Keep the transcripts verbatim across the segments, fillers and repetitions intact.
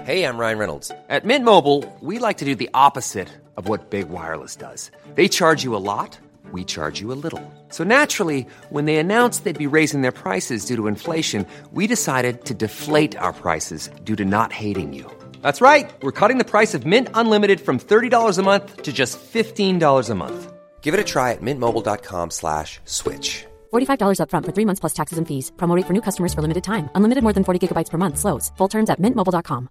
Hey, I'm Ryan Reynolds. At Mint Mobile, we like to do the opposite of what Big Wireless does. They charge you a lot, we charge you a little. So naturally, when they announced they'd be raising their prices due to inflation, we decided to deflate our prices due to not hating you. That's right. We're cutting the price of Mint Unlimited from thirty dollars a month to just fifteen dollars a month. Give it a try at mintmobile.com slash switch. forty-five dollars up front for three months plus taxes and fees. Promo rate for new customers for limited time. Unlimited more than forty gigabytes per month. Slows full terms at mint mobile dot com.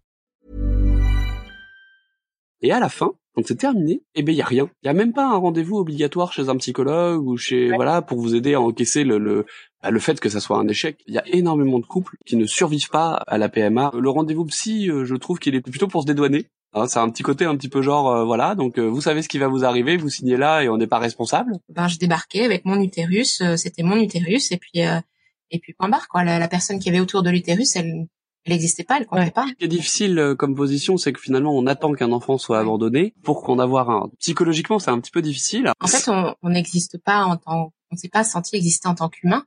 Et à la fin, quand c'est terminé, eh ben il y a rien. Il y a même pas un rendez-vous obligatoire chez un psychologue ou chez ouais. voilà pour vous aider à encaisser le le le fait que ça soit un échec. Il y a énormément de couples qui ne survivent pas à la P M A. Le rendez-vous psy, je trouve qu'il est plutôt pour se dédouaner. Hein, c'est un petit côté un petit peu genre euh, voilà, donc euh, vous savez ce qui va vous arriver, vous signez là et on n'est pas responsable. Ben je débarquais avec mon utérus, euh, c'était mon utérus et puis euh, et puis point barre quoi. La, la personne qui avait autour de l'utérus, elle Elle n'existait pas, elle comptait ouais. pas. Ce qui est difficile euh, comme position, c'est que finalement, on attend qu'un enfant soit ouais. abandonné pour qu'on avoir un... Psychologiquement, c'est un petit peu difficile. En fait, on n'existe pas en tant... On ne s'est pas senti exister en tant qu'humain.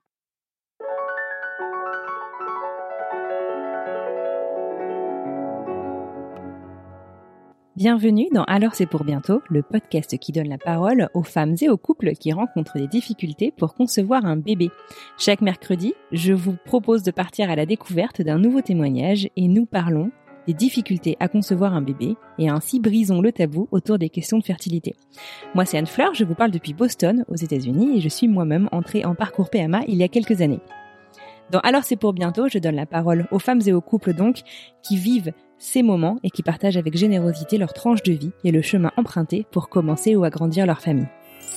Bienvenue dans Alors c'est pour bientôt, le podcast qui donne la parole aux femmes et aux couples qui rencontrent des difficultés pour concevoir un bébé. Chaque mercredi, je vous propose de partir à la découverte d'un nouveau témoignage et nous parlons des difficultés à concevoir un bébé et ainsi brisons le tabou autour des questions de fertilité. Moi c'est Anne Fleur, je vous parle depuis Boston aux États-Unis et je suis moi-même entrée en parcours P M A il y a quelques années. Dans Alors c'est pour bientôt, je donne la parole aux femmes et aux couples donc qui vivent ces moments et qui partagent avec générosité leur tranche de vie et le chemin emprunté pour commencer ou agrandir leur famille.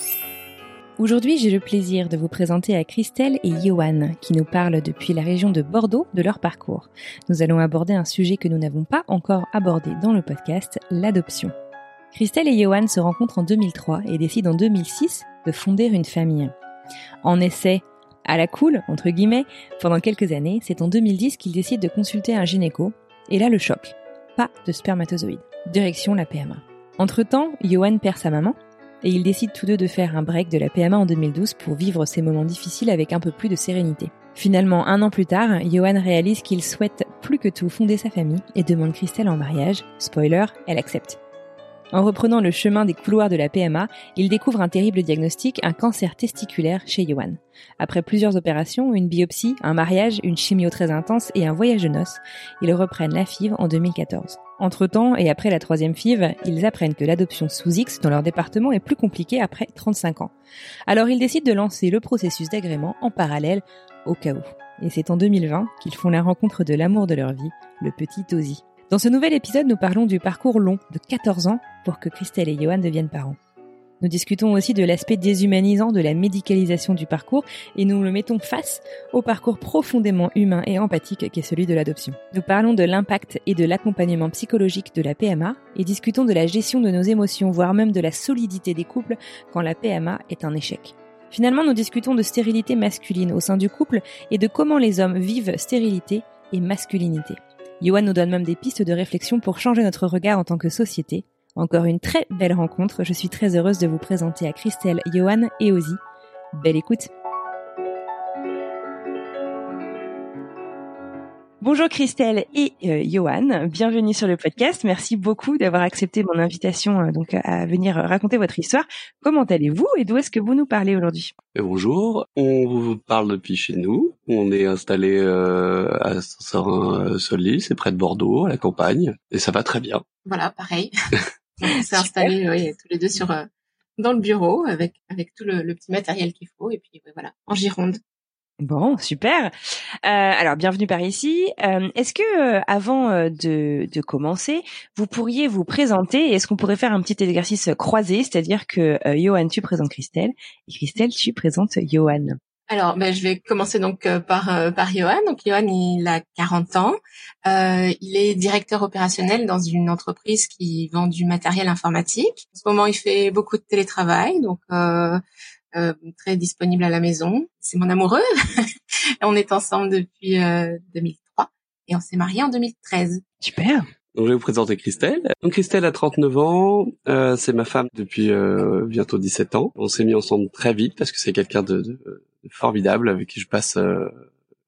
Aujourd'hui, j'ai le plaisir de vous présenter à Christelle et Johan qui nous parlent depuis la région de Bordeaux de leur parcours. Nous allons aborder un sujet que nous n'avons pas encore abordé dans le podcast, l'adoption. Christelle et Johan se rencontrent en deux mille trois et décident en deux mille six de fonder une famille. En essai à la cool, entre guillemets, pendant quelques années, c'est en deux mille dix qu'ils décident de consulter un gynéco. Et là, le choc. Pas de spermatozoïdes. Direction la P M A. Entre-temps, Johan perd sa maman et ils décident tous deux de faire un break de la P M A en deux mille douze pour vivre ces moments difficiles avec un peu plus de sérénité. Finalement, un an plus tard, Johan réalise qu'il souhaite plus que tout fonder sa famille et demande Christelle en mariage. Spoiler, elle accepte. En reprenant le chemin des couloirs de la P M A, il découvre un terrible diagnostic, un cancer testiculaire chez Johan. Après plusieurs opérations, une biopsie, un mariage, une chimio très intense et un voyage de noces, ils reprennent la F I V en deux mille quatorze. Entre-temps, et après la troisième F I V, ils apprennent que l'adoption sous X dans leur département est plus compliquée après trente-cinq ans. Alors ils décident de lancer le processus d'agrément en parallèle, au cas où. Et c'est en deux mille vingt qu'ils font la rencontre de l'amour de leur vie, le petit Ozzy. Dans ce nouvel épisode, nous parlons du parcours long de quatorze ans pour que Christelle et Johan deviennent parents. Nous discutons aussi de l'aspect déshumanisant de la médicalisation du parcours et nous le mettons face au parcours profondément humain et empathique qu'est celui de l'adoption. Nous parlons de l'impact et de l'accompagnement psychologique de la P M A et discutons de la gestion de nos émotions, voire même de la solidité des couples quand la P M A est un échec. Finalement, nous discutons de stérilité masculine au sein du couple et de comment les hommes vivent stérilité et masculinité. Johan nous donne même des pistes de réflexion pour changer notre regard en tant que société. Encore une très belle rencontre, je suis très heureuse de vous présenter à Christelle, Johan et Ozzy. Belle écoute. Bonjour Christelle et euh, Johan, bienvenue sur le podcast. Merci beaucoup d'avoir accepté mon invitation euh, donc à venir raconter votre histoire. Comment allez-vous et d'où est-ce que vous nous parlez aujourd'hui ? Et bonjour, on vous parle depuis chez nous. On est installé euh, à Saint-Sorin-Solis, c'est près de Bordeaux, à la campagne, et ça va très bien. Voilà, pareil. On s'est installés oui, tous les deux sur euh, dans le bureau avec avec tout le, le petit matériel qu'il faut et puis voilà, en Gironde. Bon, super. Euh, alors, bienvenue par ici. Euh, est-ce que, euh, avant euh, de, de commencer, vous pourriez vous présenter? Est-ce qu'on pourrait faire un petit exercice croisé, c'est-à-dire que euh, Johan, tu présentes Christelle, et Christelle, tu présentes Johan. Alors, ben, je vais commencer donc euh, par euh, par Johan. Donc, Johan, il a quarante ans. Euh, il est directeur opérationnel dans une entreprise qui vend du matériel informatique. En ce moment, il fait beaucoup de télétravail, donc euh, Euh, très disponible à la maison. C'est mon amoureux. On est ensemble depuis euh, deux mille trois et on s'est mariés en deux mille treize. Super. Donc, je vais vous présenter Christelle. Donc, Christelle a trente-neuf ans. Euh, c'est ma femme depuis euh, bientôt dix-sept ans. On s'est mis ensemble très vite parce que c'est quelqu'un de, de, de formidable avec qui je passe euh,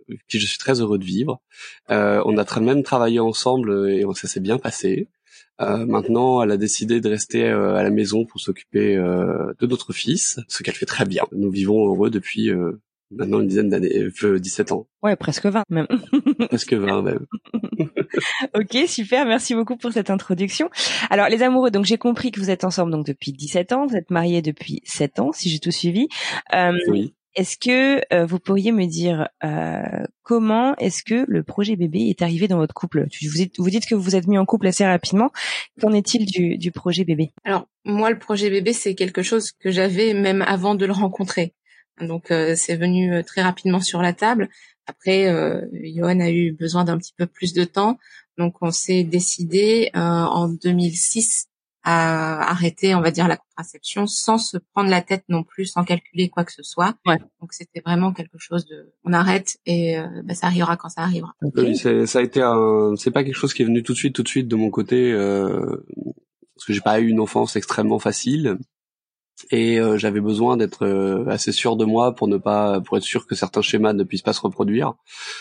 qui je suis très heureux de vivre. Euh, on a très même travaillé ensemble et ça s'est bien passé. Euh, maintenant, elle a décidé de rester euh, à la maison pour s'occuper euh, de notre fils, ce qu'elle fait très bien. Nous vivons heureux depuis euh, maintenant une dizaine d'années, euh, dix-sept ans. Ouais, presque vingt même. Presque vingt même. Ok, super, merci beaucoup pour cette introduction. Alors les amoureux, donc j'ai compris que vous êtes ensemble donc depuis dix-sept ans, vous êtes mariés depuis sept ans, si j'ai tout suivi. Euh, oui. Est-ce que euh, vous pourriez me dire euh, comment est-ce que le projet bébé est arrivé dans votre couple? Vous dites, vous dites que vous vous êtes mis en couple assez rapidement. Qu'en est-il du, du projet bébé? Alors moi, le projet bébé, c'est quelque chose que j'avais même avant de le rencontrer. Donc euh, c'est venu euh, très rapidement sur la table. Après, euh, Johan a eu besoin d'un petit peu plus de temps, donc on s'est décidé euh, en deux mille six à arrêter, on va dire, la contraception sans se prendre la tête non plus, sans calculer quoi que ce soit. Ouais. Donc c'était vraiment quelque chose de, on arrête et euh, bah, ça arrivera quand ça arrivera. Okay. Oui, c'est, ça a été un, c'est pas quelque chose qui est venu tout de suite, tout de suite de mon côté, euh, parce que j'ai pas eu une enfance extrêmement facile. Et euh, j'avais besoin d'être euh, assez sûr de moi pour ne pas, pour être sûr que certains schémas ne puissent pas se reproduire.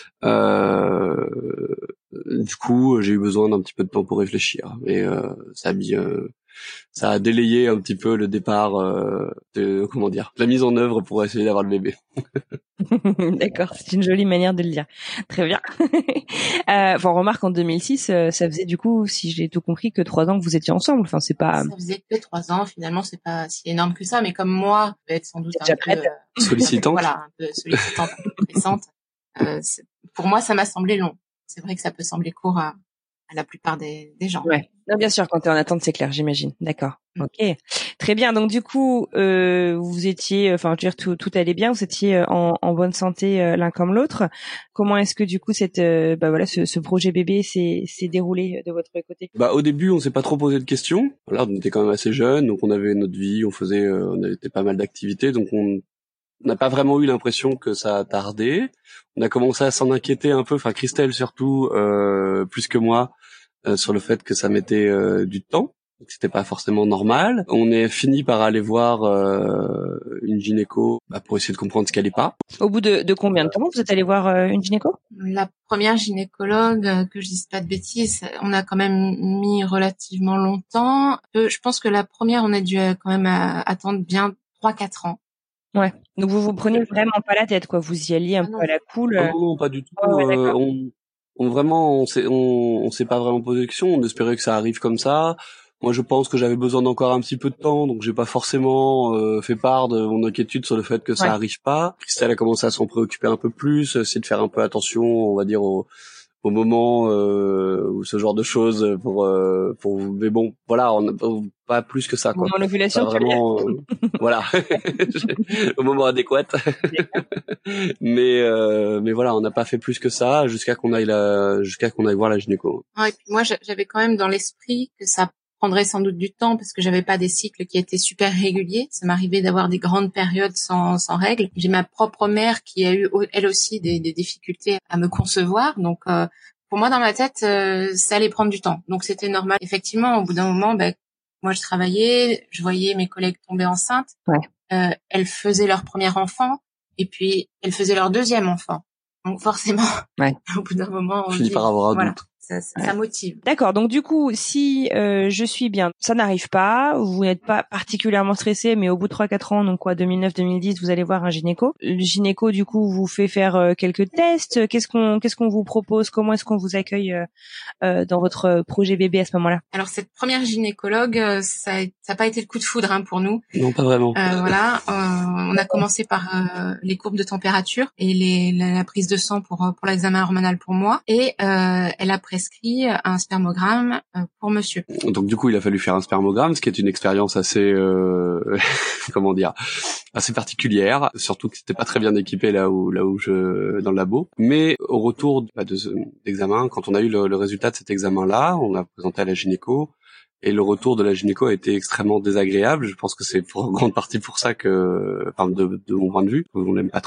Euh, du coup, j'ai eu besoin d'un petit peu de temps pour réfléchir. Et euh, ça a mis, euh, ça a délayé un petit peu le départ euh, de, comment dire, la mise en œuvre pour essayer d'avoir le bébé. D'accord, c'est une jolie manière de le dire. Très bien. euh, enfin, remarque en deux mille six, euh, ça faisait du coup, si j'ai tout compris, que trois ans que vous étiez ensemble. Enfin, c'est pas. Ça faisait que trois ans. Finalement, c'est pas si énorme que ça. Mais comme moi, je vais être sans doute un déjà peu prête. euh, Sollicitante. voilà, un peu sollicitante, un peu pressante. Euh, c'est- pour moi, ça m'a semblé long. C'est vrai que ça peut sembler court à, à la plupart des, des gens. Ouais. Non, bien sûr, quand t'es en attente, c'est clair, j'imagine. D'accord. Mm. Ok. Très bien. Donc du coup, euh, vous étiez, enfin, je veux dire, tout, tout allait bien. Vous étiez euh, en, en bonne santé euh, l'un comme l'autre. Comment est-ce que du coup, cette, euh, bah voilà, ce, ce projet bébé s'est, s'est déroulé de votre côté? Bah au début, on s'est pas trop posé de questions. Voilà, on était quand même assez jeunes, donc on avait notre vie, on faisait, euh, on avait pas mal d'activités, donc on n'a pas vraiment eu l'impression que ça a tardé. On a commencé à s'en inquiéter un peu, enfin Christelle surtout, euh, plus que moi, euh, sur le fait que ça mettait euh, du temps, donc c'était pas forcément normal. On est fini par aller voir euh, une gynéco bah, pour essayer de comprendre ce qu'elle est pas. Au bout de, de combien de temps vous êtes allé voir euh, une gynéco? La première gynécologue, euh, que je dise pas de bêtises, on a quand même mis relativement longtemps. Euh, Je pense que la première, on a dû euh, quand même euh, attendre bien trois quatre ans. Ouais. Donc vous vous preniez vraiment pas la tête, quoi. Vous y alliez un Ah peu non. à la cool. Ah euh. non, non, pas du tout. Oh, ouais, Euh, d'accord. on, on vraiment, on s'est, on, on s'est pas vraiment posé de questions. On espérait que ça arrive comme ça. Moi, je pense que j'avais besoin d'encore un petit peu de temps, donc j'ai pas forcément euh, fait part de mon inquiétude sur le fait que ça Ouais. arrive pas. Christelle a commencé à s'en préoccuper un peu plus, essayer de faire un peu attention, on va dire au, au moment euh, ou ce genre de choses pour euh, pour. Mais bon, voilà, on n'a pas plus que ça, Au quoi. moment de l'ovulation, Pas tu veux dire? vraiment, euh, voilà, au moment adéquat. mais euh, mais voilà, on n'a pas fait plus que ça jusqu'à qu'on aille la, jusqu'à qu'on aille voir la gynéco. Ah, et puis moi, j'a- j'avais quand même dans l'esprit que ça prendrait sans doute du temps parce que j'avais pas des cycles qui étaient super réguliers. Ça m'arrivait d'avoir des grandes périodes sans, sans règles. J'ai ma propre mère qui a eu elle aussi des, des difficultés à me concevoir. Donc euh, pour moi, dans ma tête, euh, ça allait prendre du temps. Donc c'était normal. Effectivement, au bout d'un moment, ben, moi je travaillais, je voyais mes collègues tomber enceintes. Ouais. Euh, elles faisaient leur premier enfant et puis elles faisaient leur deuxième enfant. Donc forcément, Ouais. au bout d'un moment, on Je finis dit, par avoir un voilà, doute. ça, ça, Ouais. ça motive. D'accord. Donc du coup, si euh, je suis bien, ça n'arrive pas, vous n'êtes pas particulièrement stressé, mais au bout de trois quatre ans, donc quoi, deux mille neuf deux mille dix, vous allez voir un gynéco. Le gynéco, du coup, vous fait faire euh, quelques tests. Qu'est-ce qu'on qu'est-ce qu'on vous propose? Comment est-ce qu'on vous accueille euh, euh, dans votre projet bébé à ce moment-là? Alors cette première gynécologue, euh, ça a, ça a pas été le coup de foudre hein, pour nous. Non, pas vraiment. Euh, voilà, euh, on a commencé par euh, les courbes de température et les, la, la prise de sang pour pour l'examen hormonal pour moi, et euh, elle a prescrit un spermogramme euh, pour monsieur. Donc du coup, il a fallu faire un spermogramme, ce qui est une expérience assez, euh, comment dire, assez particulière. Surtout que c'était pas très bien équipé là où, là où je, dans le labo. Mais au retour de, de ce, d'examen, quand on a eu le, le résultat de cet examen-là, on l'a présenté à la gynéco. Et le retour de la gynéco a été extrêmement désagréable. Je pense que c'est pour en grande partie pour ça que, enfin, de, de mon point de vue, on l'aime pas trop.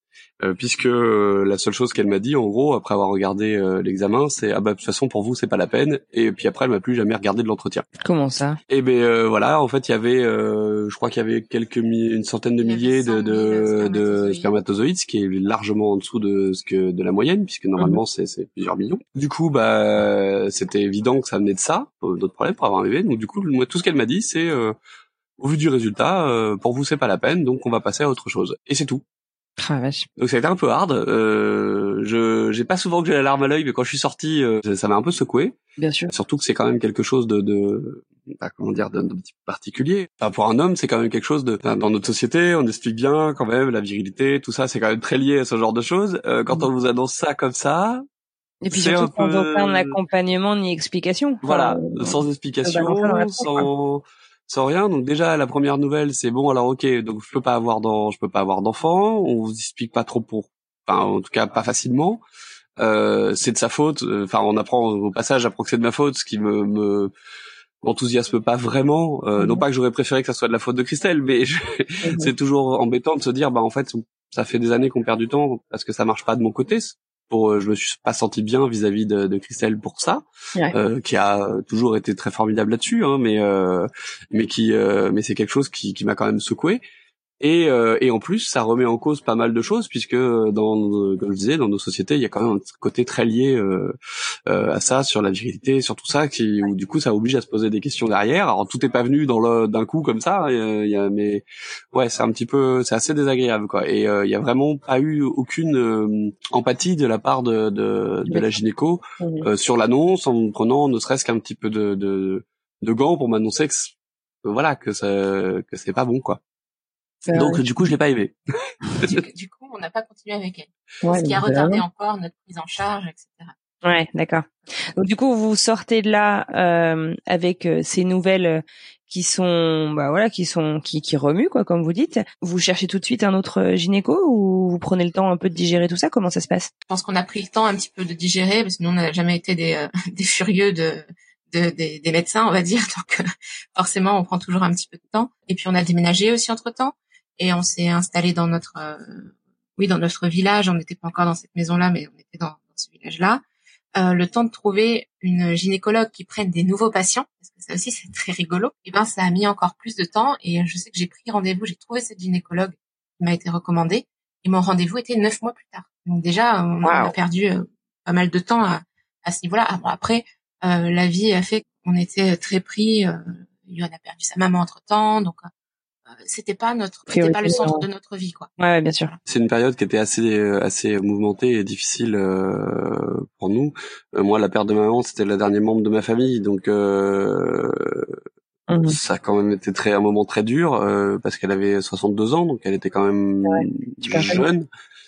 Euh, puisque euh, la seule chose qu'elle m'a dit, en gros, après avoir regardé euh, l'examen, c'est ah bah de toute façon pour vous c'est pas la peine. Et puis après elle m'a plus jamais regardé de l'entretien. Comment ça? Et ben euh, voilà, en fait il y avait, euh, je crois qu'il y avait quelques mi- une centaine de milliers de, de, de spermatozoïdes, ce qui est largement en dessous de ce que de la moyenne, puisque normalement mm-hmm. c'est, c'est plusieurs millions. Du coup bah c'était évident que ça venait de ça, d'autres problèmes pour avoir un bébé. Donc du coup moi tout ce qu'elle m'a dit c'est euh, au vu du résultat, euh, pour vous c'est pas la peine, donc on va passer à autre chose. Et c'est tout. Ah, vache. Donc ça a été un peu hard. Euh, je j'ai pas souvent que j'ai la larme à l'œil, mais quand je suis sorti, euh, ça m'a un peu secoué. Bien sûr. Surtout que c'est quand même quelque chose de, de bah, comment dire, d'un petit particulier. Enfin, pour un homme, c'est quand même quelque chose de. Enfin, dans notre société, on explique bien quand même la virilité, tout ça, c'est quand même très lié à ce genre de choses. Euh, quand mmh. on vous annonce ça comme ça. Et puis surtout sans peu... aucun accompagnement ni explication. Voilà, enfin, sans explication, sans. sans rien. Donc déjà la première nouvelle c'est bon alors ok donc je peux pas avoir d'en... je peux pas avoir d'enfant, on vous explique pas trop pour, enfin en tout cas pas facilement. Euh, c'est de sa faute. Enfin on apprend au passage j'apprends que c'est de ma faute, ce qui me, me... m'enthousiasme pas vraiment. Euh, mmh. Non pas que j'aurais préféré que ça soit de la faute de Christelle, mais je... mmh. c'est toujours embêtant de se dire bah en fait ça fait des années qu'on perd du temps parce que ça marche pas de mon côté. Pour, je me suis pas senti bien vis-à-vis de, de Christelle pour ça, ouais. euh, qui a toujours été très formidable là-dessus, hein, mais euh, mais qui, euh, mais c'est quelque chose qui, qui m'a quand même secoué. Et, euh, et en plus, ça remet en cause pas mal de choses puisque dans, comme je disais, dans nos sociétés, il y a quand même un côté très lié euh, euh, à ça, sur la virilité, sur tout ça, qui, où du coup, ça oblige à se poser des questions derrière. Alors tout est pas venu dans le d'un coup comme ça, il y a, mais ouais, c'est un petit peu, c'est assez désagréable quoi. Et euh, il y a vraiment pas eu aucune euh, empathie de la part de de, de la gynéco euh, sur l'annonce, en me prenant ne serait-ce qu'un petit peu de de, de gants pour m'annoncer que voilà que ça que c'est pas bon quoi. Donc ouais. du coup je l'ai pas aimé. du, du coup on n'a pas continué avec elle, ouais, ce qui a retardé vraiment. Encore notre prise en charge, et cetera. Ouais, d'accord. Donc du coup vous sortez de là euh, avec euh, ces nouvelles euh, qui sont, bah voilà, qui sont qui qui remuent quoi, comme vous dites. Vous cherchez tout de suite un autre gynéco ou vous prenez le temps un peu de digérer tout ça? Comment ça se passe? Je pense qu'on a pris le temps un petit peu de digérer parce que nous on n'a jamais été des euh, des furieux de De, des, des médecins, on va dire, donc euh, forcément on prend toujours un petit peu de temps. Et puis on a déménagé aussi entre temps et on s'est installé dans notre, euh, oui, dans notre village. On n'était pas encore dans cette maison-là, mais on était dans, dans ce village-là. Euh, le temps de trouver une gynécologue qui prenne des nouveaux patients, parce que ça aussi c'est très rigolo. Et ben ça a mis encore plus de temps et je sais que j'ai pris rendez-vous, j'ai trouvé cette gynécologue qui m'a été recommandée et mon rendez-vous était neuf mois plus tard. Donc déjà on, wow. on a perdu euh, pas mal de temps à, à ce niveau-là. Alors après. Euh, la vie a fait qu'on était très pris. Euh, Yoann a perdu sa maman entre temps, donc euh, c'était pas notre, c'était pas le centre de notre vie, quoi. Ouais, ouais, bien sûr. C'est une période qui était assez, assez mouvementée et difficile euh, pour nous. Euh, moi, la perte de ma maman, c'était le dernier membre de ma famille, donc euh, mmh. ça a quand même été très un moment très dur euh, parce qu'elle avait soixante-deux ans, donc elle était quand même ouais, jeune.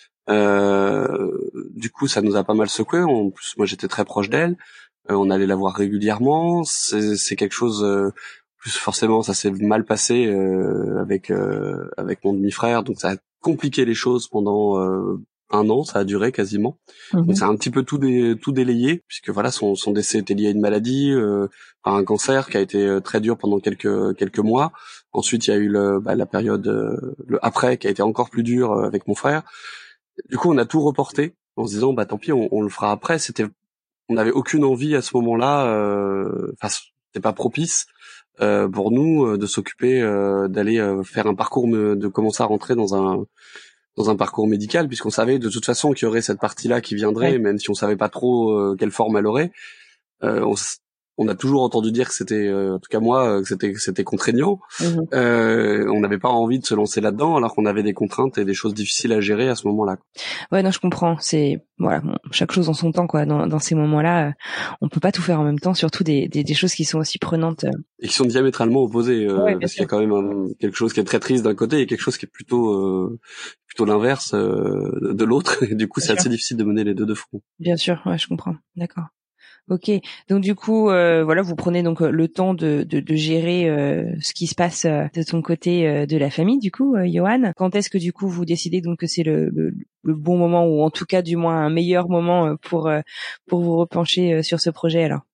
Euh, du coup, ça nous a pas mal secoué. En plus, moi, j'étais très proche d'elle. Euh, on allait la voir régulièrement. C'est, c'est quelque chose. Euh, plus forcément, ça s'est mal passé euh, avec euh, avec mon demi-frère, donc ça a compliqué les choses pendant euh, un an. Ça a duré quasiment. Mmh. Donc ça a un petit peu tout dé, tout délayé, puisque voilà, son son décès était lié à une maladie, euh, à un cancer qui a été très dur pendant quelques quelques mois. Ensuite, il y a eu le, bah, la période euh, le après qui a été encore plus dur euh, avec mon frère. Du coup, on a tout reporté en se disant bah tant pis, on, on le fera après. C'était On n'avait aucune envie à ce moment-là, euh, enfin c'était pas propice euh, pour nous euh, de s'occuper euh, d'aller euh, faire un parcours, de commencer à rentrer dans un dans un parcours médical, puisqu'on savait de toute façon qu'il y aurait cette partie-là qui viendrait, ouais. Même si on savait pas trop euh, quelle forme elle aurait. Euh, on, on a toujours entendu dire que c'était, euh, en tout cas moi, que c'était que c'était contraignant. Mmh. Euh, on n'avait pas envie de se lancer là-dedans, alors qu'on avait des contraintes et des choses difficiles à gérer à ce moment-là. Ouais, non, je comprends. C'est voilà, bon, chaque chose en son temps, quoi. Dans, dans ces moments-là, euh, on peut pas tout faire en même temps, surtout des, des, des choses qui sont aussi prenantes. Euh... Et qui sont diamétralement opposées, euh, ouais, parce qu'il y a quand même un, quelque chose qui est très triste d'un côté et quelque chose qui est plutôt euh, plutôt l'inverse euh, de l'autre. Et du coup, bien c'est sûr. Assez difficile de mener les deux de front. Bien sûr, ouais, je comprends. D'accord. Ok, donc du coup, euh, voilà, vous prenez donc le temps de, de, de gérer euh, ce qui se passe euh, de ton côté euh, de la famille, du coup, euh, Yoann. Quand est-ce que du coup vous décidez donc que c'est le, le, le bon moment ou en tout cas du moins un meilleur moment pour euh, pour vous repencher euh, sur ce projet alors?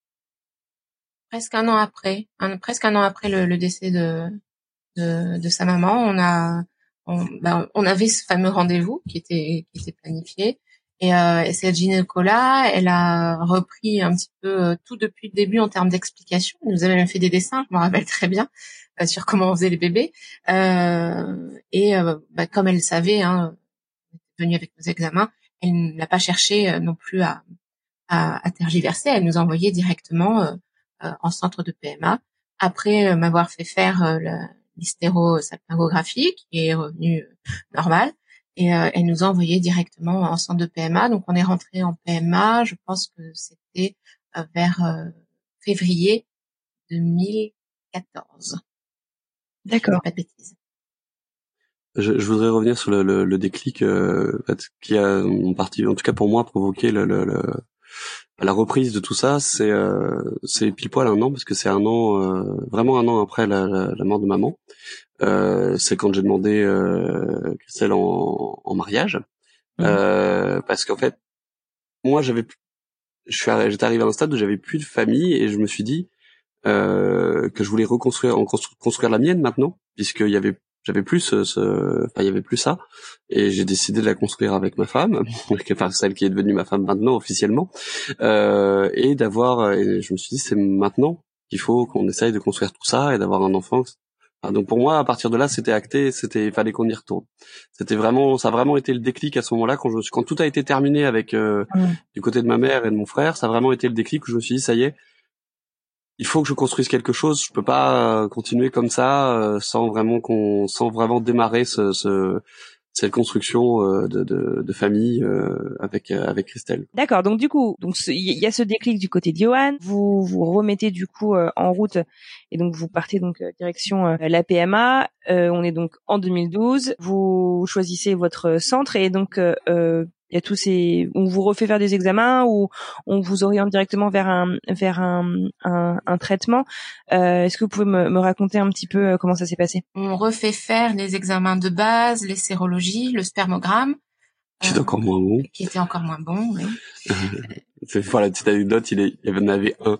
Presque un an après, un, presque un an après le, le décès de, de de sa maman, on a on, ben, on avait ce fameux rendez-vous qui était qui était planifié. Et, euh, et cette gynéco-là, elle a repris un petit peu euh, tout depuis le début en termes d'explications. Elle nous avait même fait des dessins, je me rappelle très bien, euh, sur comment on faisait les bébés. Euh, et euh, bah, comme elle le savait, hein, elle était venue avec nos examens, elle n'a pas cherché euh, non plus à, à, à tergiverser. Elle nous a envoyé directement euh, euh, en centre de P M A. Après euh, m'avoir fait faire euh, l'hystérosalpingographie, qui est revenue euh, normale. Et euh, elle nous a envoyé directement en centre de P M A. Donc, on est rentré en P M A, je pense que c'était euh, vers euh, février deux mille quatorze. D'accord. Pas de bêtises. Je, je voudrais revenir sur le, le, le déclic euh, qui a en partie, en tout cas pour moi, provoqué le, le, le, la reprise de tout ça. C'est euh, c'est pile poil un an, parce que c'est un an, euh, vraiment un an après la, la, la mort de maman. Euh, c'est quand j'ai demandé euh, Christelle en, en mariage, mmh. euh, parce qu'en fait, moi j'avais, je suis, j'étais arrivé à un stade où j'avais plus de famille et je me suis dit euh, que je voulais reconstruire, en construire, construire la mienne maintenant, puisqu'il y avait, j'avais plus ce, ce, enfin il y avait plus ça, et j'ai décidé de la construire avec ma femme, enfin celle qui est devenue ma femme maintenant officiellement, euh, et d'avoir, et je me suis dit c'est maintenant qu'il faut qu'on essaye de construire tout ça et d'avoir un enfant. Ah, donc pour moi, à partir de là, c'était acté, c'était, il fallait qu'on y retourne. C'était vraiment, ça a vraiment été le déclic à ce moment-là, quand je, quand tout a été terminé avec euh, mmh. du côté de ma mère et de mon frère, ça a vraiment été le déclic où je me suis dit, ça y est, il faut que je construise quelque chose. Je peux pas continuer comme ça euh, sans vraiment qu'on, sans vraiment démarrer ce, ce cette construction euh, de, de, de famille euh, avec euh, avec Christelle. D'accord. Donc du coup, donc il y a ce déclic du côté de Johan. Vous vous remettez du coup euh, en route et donc vous partez donc euh, direction euh, la P M A. Euh, on est donc en deux mille douze. Vous choisissez votre centre et donc euh, euh, il y a tous ces, on vous refait faire des examens ou on vous oriente directement vers un vers un un, un traitement. Euh, est-ce que vous pouvez me, me raconter un petit peu comment ça s'est passé? On refait faire les examens de base, les sérologies, le spermogramme. Qui est euh, encore moins bon. Qui était encore moins bon, oui. C'est pour la petite anecdote, il, est, il y en avait un.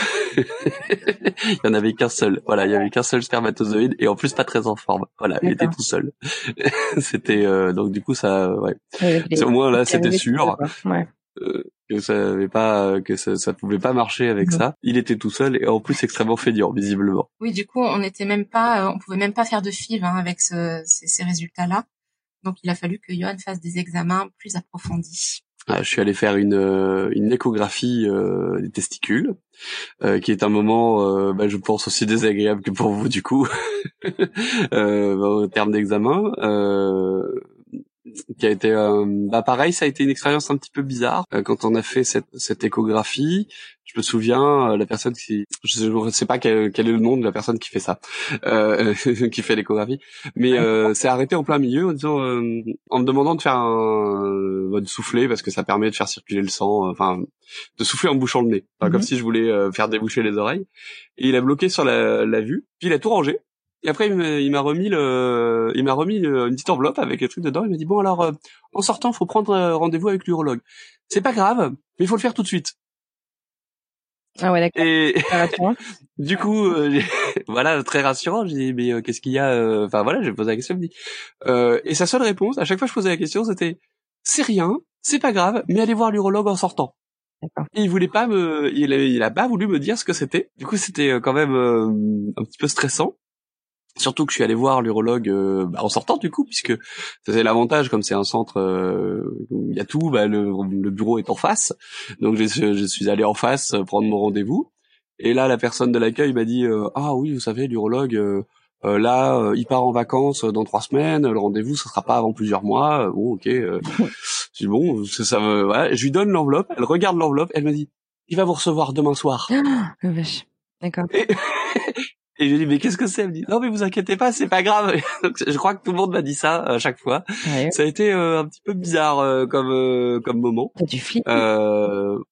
Il y en avait qu'un seul. Voilà, il y avait qu'un seul spermatozoïde et en plus pas très en forme. Voilà, D'accord. Il était tout seul. C'était euh, donc du coup ça, ouais. ouais au moins là, c'était sûr ouais. euh, que ça avait pas, que ça, ça pouvait pas marcher avec mmh. ça. Il était tout seul et en plus extrêmement feignant, visiblement. Oui, du coup, on était même pas, on pouvait même pas faire de F I V hein, avec ce, ces, ces résultats-là. Donc, il a fallu que Johan fasse des examens plus approfondis. Ah, je suis allé faire une euh, une échographie euh, des testicules, euh, qui est un moment, euh, bah, je pense aussi désagréable que pour vous du coup, euh, bah, au terme d'examen. Euh, qui a été euh, bah pareil, ça a été une expérience un petit peu bizarre euh, quand on a fait cette cette échographie. Je me souviens euh, la personne qui, je ne sais pas quel, quel est le nom de la personne qui fait ça, euh, qui fait l'échographie, mais euh, c'est arrêté en plein milieu en disant, euh, en me demandant de faire un, euh, de souffler parce que ça permet de faire circuler le sang, enfin euh, de souffler en bouchant le nez, enfin, mm-hmm. comme si je voulais euh, faire déboucher les oreilles. Et il a bloqué sur la, la vue, puis il a tout rangé. Et après, il m'a remis le, il m'a remis une petite enveloppe avec les trucs dedans. Il m'a dit bon alors, euh, en sortant, faut prendre rendez-vous avec l'urologue. C'est pas grave, mais il faut le faire tout de suite. Ah ouais, d'accord. Et du coup, euh, voilà, très rassurant. J'ai dit mais euh, qu'est-ce qu'il y a Enfin voilà, j'ai posé la question. Il me dit euh, et sa seule réponse, à chaque fois que je posais la question, c'était c'est rien, c'est pas grave, mais allez voir l'urologue en sortant. D'accord. Et il voulait pas me, il a, il a pas voulu me dire ce que c'était. Du coup, c'était quand même euh, un petit peu stressant. Surtout que je suis allé voir l'urologue euh, bah, en sortant du coup, puisque c'est l'avantage, comme c'est un centre euh, où il y a tout, bah, le, le bureau est en face, donc je, je suis allé en face euh, prendre mon rendez-vous. Et là, la personne de l'accueil m'a dit euh, ah oui, vous savez, l'urologue euh, euh, là, euh, il part en vacances dans trois semaines, le rendez-vous ça sera pas avant plusieurs mois. Bon, ok, euh, je dis bon, ça, ça me, voilà. Je lui donne l'enveloppe, elle regarde l'enveloppe, elle me dit il va vous recevoir demain soir. Ah, vache. D'accord. Et... Et je lui dis mais qu'est-ce que c'est? Elle me dit non mais vous inquiétez pas, c'est pas grave. Donc je crois que tout le monde m'a dit ça à chaque fois. Ouais. Ça a été euh, un petit peu bizarre euh, comme euh, comme moment. T'as dû flipper. Euh,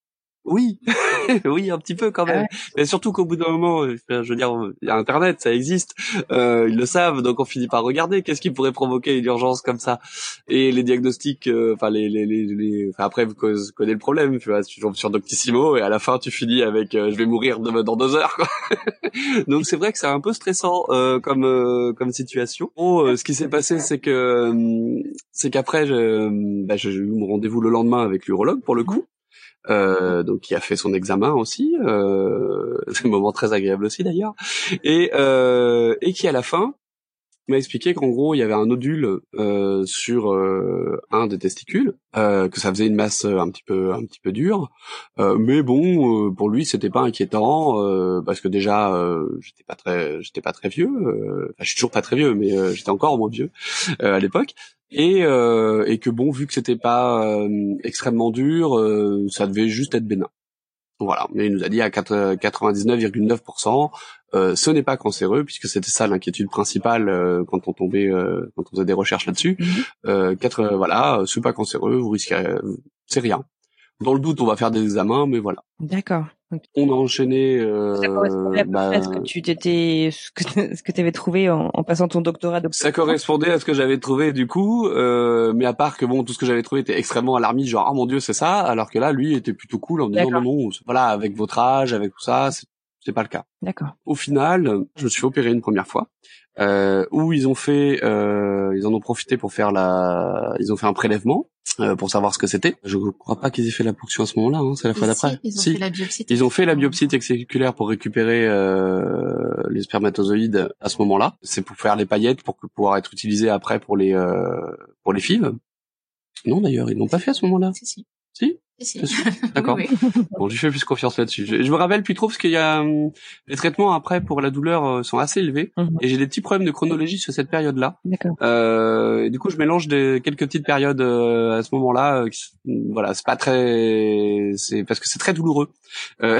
Oui, oui, un petit peu quand même. Ah ouais. Mais surtout qu'au bout d'un moment, je veux dire, il y a Internet, ça existe, euh, ils le savent, donc on finit par regarder qu'est-ce qui pourrait provoquer une urgence comme ça. Et les diagnostics, enfin euh, les, les, les, les, enfin après vous connaissez le problème, tu vois, tu tombes sur Doctissimo et à la fin tu finis avec euh, je vais mourir de, dans deux heures, quoi. Donc c'est vrai que c'est un peu stressant euh, comme euh, comme situation. Bon, euh, ce qui s'est passé, c'est que euh, c'est qu'après, je, bah, j'ai eu mon rendez-vous le lendemain avec l'urologue pour le coup. Euh, donc qui a fait son examen aussi, euh, c'est un moment très agréable aussi d'ailleurs, et euh, et qui à la fin m'a expliqué qu'en gros il y avait un nodule euh, sur euh, un des testicules, euh, que ça faisait une masse un petit peu un petit peu dure, euh, mais bon euh, pour lui c'était pas inquiétant euh, parce que déjà euh, j'étais pas très j'étais pas très vieux, euh, enfin je suis toujours pas très vieux mais euh, j'étais encore moins vieux euh, à l'époque. Et, euh, et que bon, vu que c'était pas euh, extrêmement dur, euh, ça devait juste être bénin. Voilà. Mais il nous a dit à quatre-vingt-dix-neuf virgule neuf pour cent, euh, ce n'est pas cancéreux, puisque c'était ça l'inquiétude principale euh, quand on tombait, euh, quand on faisait des recherches là-dessus. Mm-hmm. Euh, quatre, euh, voilà, c'est pas cancéreux, vous risquez, euh, c'est rien. Dans le doute, on va faire des examens, mais voilà. D'accord. Okay. On a enchaîné. Euh, ça correspondait à peu bah, près à ce que tu t'étais, ce que ce que t'avais trouvé en, en passant ton doctorat. De... Ça correspondait à ce que j'avais trouvé du coup, euh, mais à part que bon, tout ce que j'avais trouvé était extrêmement alarmiste, genre ah mon dieu c'est ça, alors que là lui était plutôt cool en me disant non non, voilà avec votre âge, avec tout ça, c'est, c'est pas le cas. D'accord. Au final, je me suis fait opérer une première fois, euh, où ils ont fait, euh, ils en ont profité pour faire la, ils ont fait un prélèvement. Euh, pour savoir ce que c'était. Je crois pas qu'ils aient fait la ponction à ce moment-là, hein, c'est la fois d'après. Ils ont si. fait la biopsie. Ils ont fait la biopsie testiculaire pour récupérer euh, les spermatozoïdes à ce moment-là. C'est pour faire les paillettes pour pouvoir être utilisé après pour les euh, pour les F I V. Non d'ailleurs, ils l'ont pas fait à ce moment-là. Si si. Si. Si. D'accord. Oui, oui. Bon, j'ai fait plus confiance là-dessus. Je, je me rappelle plus trop parce qu'il y a hum, les traitements après pour la douleur euh, sont assez élevés mm-hmm. et j'ai des petits problèmes de chronologie sur cette période-là. D'accord. Euh, du coup, je mélange des quelques petites périodes euh, à ce moment-là. Euh, qui, voilà, c'est pas très, c'est parce que c'est très douloureux euh,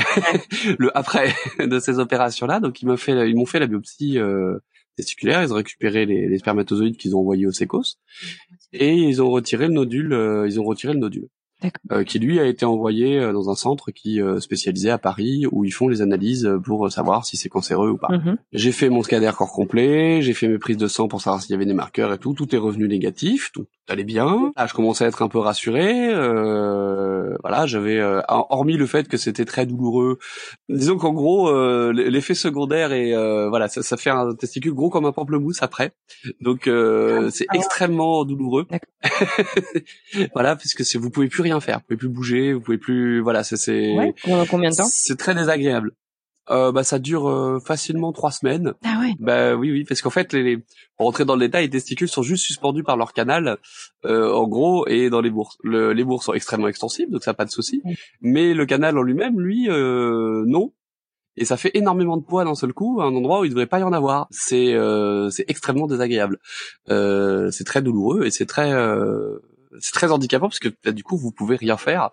le après de ces opérations-là. Donc ils m'ont fait, ils m'ont fait la biopsie euh, testiculaire. Ils ont récupéré les, les spermatozoïdes qu'ils ont envoyés au sécos et ils ont retiré le nodule. Euh, ils ont retiré le nodule. Euh, qui lui a été envoyé euh, dans un centre qui euh, spécialisé à Paris où ils font les analyses pour euh, savoir si c'est cancéreux ou pas. Mmh. J'ai fait mon scanner corps complet, j'ai fait mes prises de sang pour savoir s'il y avait des marqueurs et tout, tout est revenu négatif, tout, tout allait bien. Là, je commençais à être un peu rassuré. Euh, voilà, j'avais euh, hormis le fait que c'était très douloureux. Disons qu'en gros, euh, l'effet secondaire est euh, voilà, ça, ça fait un testicule gros comme un pamplemousse après. Donc euh, c'est extrêmement douloureux. Voilà, puisque c'est, vous pouvez plus rien faire, vous pouvez plus bouger, vous pouvez plus, voilà, c'est, c'est, ouais, pendant combien de temps? C'est très désagréable. Euh, bah, ça dure euh, facilement trois semaines. Ah ouais. Bah oui, oui, parce qu'en fait, les, les, pour rentrer dans le détail, les testicules sont juste suspendus par leur canal, euh, en gros, et dans les bourses. Le, les bourses sont extrêmement extensibles, donc ça n'a pas de souci. Ouais. Mais le canal en lui-même, lui, euh, non. Et ça fait énormément de poids d'un seul coup, à un endroit où il devrait pas y en avoir. C'est, euh, c'est extrêmement désagréable. Euh, c'est très douloureux et c'est très, euh, c'est très handicapant parce que là, du coup vous pouvez rien faire.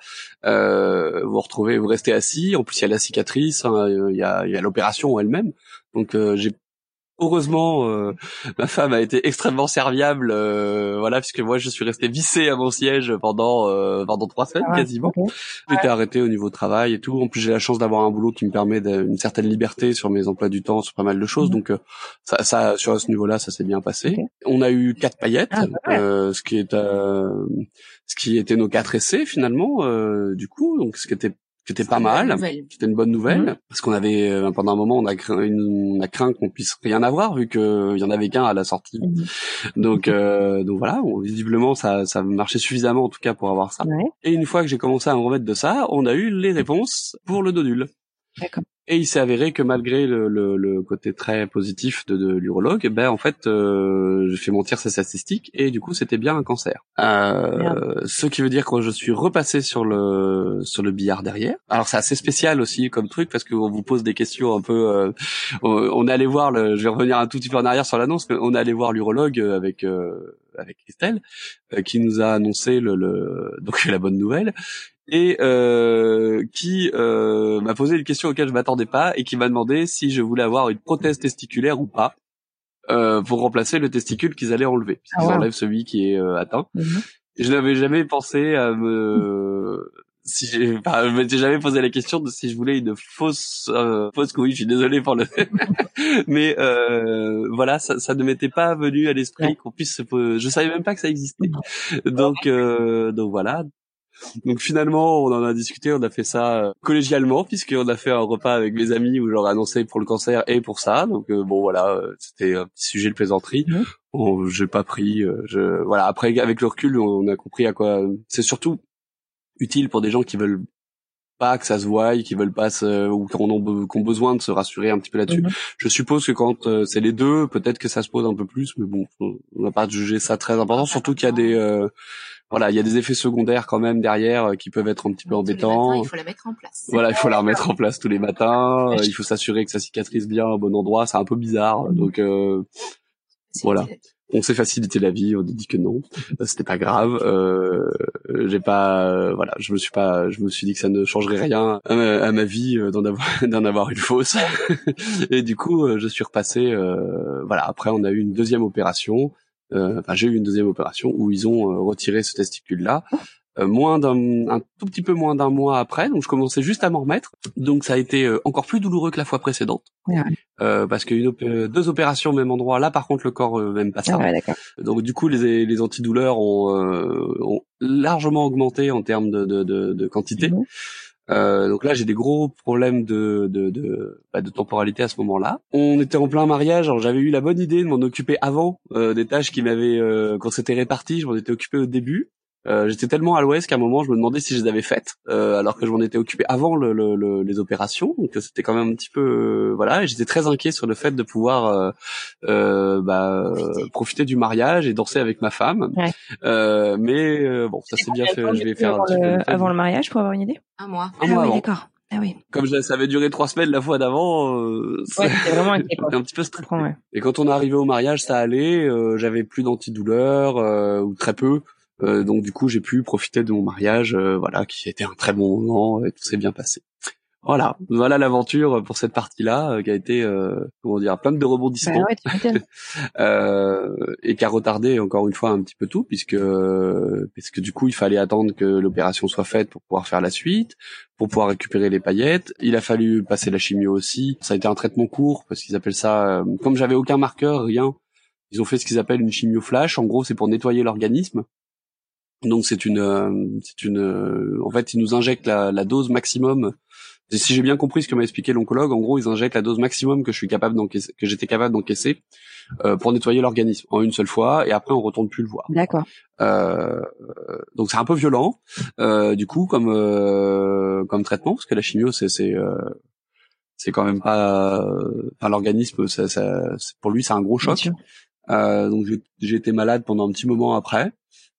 Euh, vous retrouvez, vous restez assis. En plus il y a la cicatrice, hein, il y a, il y a l'opération elle-même. Donc euh, j'ai heureusement, euh, ma femme a été extrêmement serviable, euh, voilà, puisque moi je suis resté vissé à mon siège pendant euh, pendant trois semaines ah ouais, quasiment. Okay. J'étais ouais. arrêté au niveau de travail et tout. En plus j'ai la chance d'avoir un boulot qui me permet une certaine liberté sur mes emplois du temps, sur pas mal de choses. Mmh. Donc euh, ça, ça, sur ce niveau-là, ça s'est bien passé. Okay. On a eu quatre paillettes, ah, ouais. euh, ce qui est, euh, ce qui était nos quatre essais finalement, euh, du coup, donc ce qui était C'était pas mal, c'était une bonne nouvelle, mmh. parce qu'on avait, euh, pendant un moment, on a craint, une, on a craint qu'on puisse rien avoir, vu qu'il y en avait qu'un à la sortie. Mmh. Donc, euh, donc voilà, on, visiblement, ça, ça marchait suffisamment, en tout cas, pour avoir ça. Ouais. Et une fois que j'ai commencé à me remettre de ça, on a eu les réponses pour le nodule. D'accord. Et il s'est avéré que malgré le, le, le côté très positif de, de l'urologue, ben en fait, euh, j'ai fait mentir ces statistiques et du coup, c'était bien un cancer. Euh, ce qui veut dire que je suis repassé sur le sur le billard derrière. Alors c'est assez spécial aussi comme truc parce qu'on vous pose des questions un peu. Euh, on est allé voir, le, je vais revenir un tout petit peu en arrière sur l'annonce, mais on est allé voir l'urologue avec euh, avec Christelle euh, qui nous a annoncé le, le donc la bonne nouvelle. Et euh, qui euh, m'a posé une question auquel je m'attendais pas et qui m'a demandé si je voulais avoir une prothèse testiculaire ou pas euh, pour remplacer le testicule qu'ils allaient enlever, puisqu'ils ah ouais. enlèvent celui qui est euh, atteint. Mm-hmm. Je n'avais jamais pensé à me si j'ai, enfin, je m'étais jamais posé la question de si je voulais une fausse, euh, fausse couille. Je suis désolé pour le, mais euh, voilà, ça, ça ne m'était pas venu à l'esprit ouais. qu'on puisse se poser. Je savais même pas que ça existait. Donc, euh, donc voilà. Donc finalement, on en a discuté, on a fait ça euh, collégialement, puisqu'on a fait un repas avec mes amis où j'aurais annoncé pour le cancer et pour ça. Donc euh, bon voilà, euh, c'était un petit sujet de plaisanterie. Mmh. Bon, j'ai pas pris. Euh, je voilà. Après, avec le recul, on a compris à quoi. C'est surtout utile pour des gens qui veulent pas que ça se voie, qui veulent pas se, ou qui ont, qui ont besoin de se rassurer un petit peu là-dessus. Mmh. Je suppose que quand euh, c'est les deux, peut-être que ça se pose un peu plus, mais bon, on n'a pas jugé ça très important. Surtout qu'il y a des euh, voilà, il y a des effets secondaires quand même derrière euh, qui peuvent être un petit peu embêtants. Matins, il faut la mettre en place. Voilà, il faut la remettre en place tous les matins. Euh, il faut s'assurer que ça cicatrise bien au bon endroit. C'est un peu bizarre, mmh. donc euh, voilà. On s'est facilité la vie, on a dit que non, c'était pas grave. Euh, j'ai pas, euh, voilà, je me suis pas, je me suis dit que ça ne changerait rien à ma, à ma vie euh, d'en avoir, d'en avoir une fausse. Et du coup, euh, je suis repassé. Euh, voilà, après on a eu une deuxième opération. Euh, enfin, j'ai eu une deuxième opération où ils ont euh, retiré ce testicule-là. Euh, moins d'un, un tout petit peu moins d'un mois après, donc je commençais juste à m'en remettre. Donc ça a été euh, encore plus douloureux que la fois précédente, ouais. euh, parce qu'il y a une opé- deux opérations au même endroit. Là, par contre, le corps euh, n'aime pas ça. Ah ouais, d'accord. Donc du coup, les, les antidouleurs ont, euh, ont largement augmenté en termes de, de, de, de quantité. Mmh. Euh, donc là, j'ai des gros problèmes de de de, bah, de temporalité à ce moment-là. On était en plein mariage, alors j'avais eu la bonne idée de m'en occuper avant euh, des tâches qui m'avaient, euh, quand c'était réparti, je m'en étais occupé au début. Euh, j'étais tellement à l'ouest qu'à un moment je me demandais si je les avais faites, euh, alors que je m'en étais occupé avant le, le, le, les opérations, donc c'était quand même un petit peu euh, voilà. Et j'étais très inquiet sur le fait de pouvoir euh, euh, bah, profiter. profiter du mariage et danser avec ma femme. Ouais. Euh, mais euh, bon, ça c'est bien fait. Je vais faire un petit le, peu avant le mariage pour avoir une idée. Un mois. Un ah mois oui, avant. D'accord. Ah oui. Comme je, ça avait duré trois semaines la fois d'avant, euh, ouais, c'était vraiment inquiet, un petit peu stressé. Ouais. Et quand on est arrivé au mariage, ça allait. Euh, j'avais plus d'antidouleurs euh, ou très peu. Euh, donc du coup, j'ai pu profiter de mon mariage, euh, voilà, qui a été un très bon moment et tout s'est bien passé. Voilà, voilà l'aventure pour cette partie-là, euh, qui a été, euh, comment dire, plein de rebondissements, bah ouais, tu euh, et qui a retardé encore une fois un petit peu tout, puisque parce que du coup, il fallait attendre que l'opération soit faite pour pouvoir faire la suite, pour pouvoir récupérer les paillettes. Il a fallu passer la chimio aussi. Ça a été un traitement court parce qu'ils appellent ça, euh, comme j'avais aucun marqueur, rien. Ils ont fait ce qu'ils appellent une chimio flash. En gros, c'est pour nettoyer l'organisme. Donc c'est une, euh, c'est une, euh, en fait, ils nous injectent la, la dose maximum. Et si j'ai bien compris ce que m'a expliqué l'oncologue, en gros, ils injectent la dose maximum que je suis capable d'encaisser, que j'étais capable d'encaisser, euh, pour nettoyer l'organisme en une seule fois, et après on retourne plus le voir. D'accord. Euh, donc c'est un peu violent, euh, du coup, comme euh, comme traitement, parce que la chimio, c'est c'est euh, c'est quand même pas, enfin l'organisme, ça, ça, pour lui, c'est un gros choc. Euh, donc j'ai, j'ai été malade pendant un petit moment après.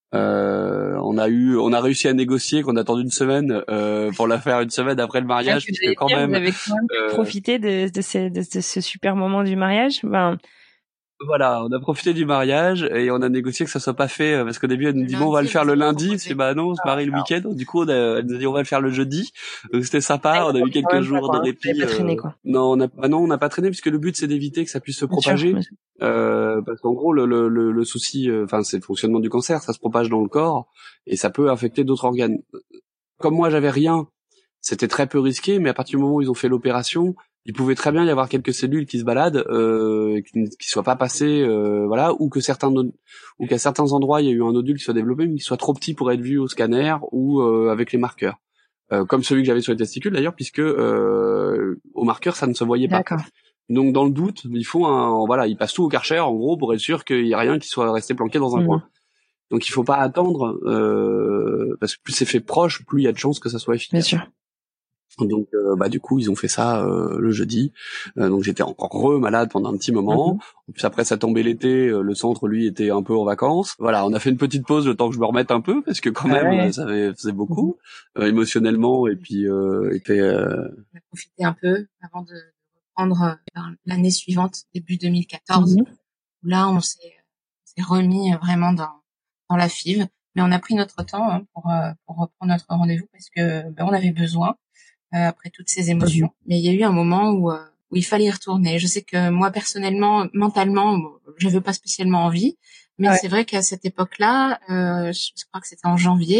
Euh, on a eu, on a réussi à négocier qu'on a attendu une semaine euh, pour la faire une semaine après le mariage, parce que quand dire, même, vous avez quand même euh, profité de, de, ce, de, de ce super moment du mariage. Ben... Voilà, on a profité du mariage et on a négocié que ça soit pas fait, parce qu'au début elle nous dit bon on va le faire le lundi, c'est bah non on se marie le week-end, donc du coup on a, elle nous a dit on va le faire le jeudi, donc c'était sympa, on a eu quelques jours de répit. Pas traîné, quoi. Non, on a bah non on n'a pas traîné puisque le but c'est d'éviter que ça puisse se propager, euh, parce qu'en gros le le le, le souci, enfin c'est le fonctionnement du cancer, ça se propage dans le corps et ça peut affecter d'autres organes. Comme moi j'avais rien, c'était très peu risqué, mais à partir du moment où ils ont fait l'opération, il pouvait très bien y avoir quelques cellules qui se baladent, euh, qui ne soient pas passées, euh, voilà, ou que certains, ou qu'à certains endroits il y a eu un nodule qui soit développé, mais qui soit trop petit pour être vu au scanner ou euh, avec les marqueurs, euh, comme celui que j'avais sur les testicules d'ailleurs, puisque euh, au marqueur ça ne se voyait pas. D'accord. Donc dans le doute, il faut un, voilà, ils passent tout au Karcher en gros pour être sûr qu'il y a rien qui soit resté planqué dans un mmh. coin. Donc il faut pas attendre, euh, parce que plus c'est fait proche, plus il y a de chances que ça soit efficace. Bien sûr. Donc euh, bah du coup ils ont fait ça euh, le jeudi, euh, donc j'étais encore re malade pendant un petit moment. Mm-hmm. Puis après ça tombait l'été, euh, le centre lui était un peu en vacances. Voilà, on a fait une petite pause le temps que je me remette un peu parce que quand même ouais. euh, ça faisait beaucoup euh, émotionnellement et puis euh, et puis, euh... on a profité un peu avant de reprendre euh, l'année suivante, début deux mille quatorze. Mm-hmm. Où là on s'est, on s'est remis vraiment dans dans la F I V, mais on a pris notre temps hein, pour euh, pour reprendre notre rendez-vous parce que ben, on avait besoin. Euh, après toutes ces émotions. Mmh. Mais il y a eu un moment où, euh, où il fallait y retourner. Je sais que moi, personnellement, mentalement, j'avais pas spécialement envie. Mais ouais. c'est vrai qu'à cette époque-là, euh, je, je crois que c'était en janvier,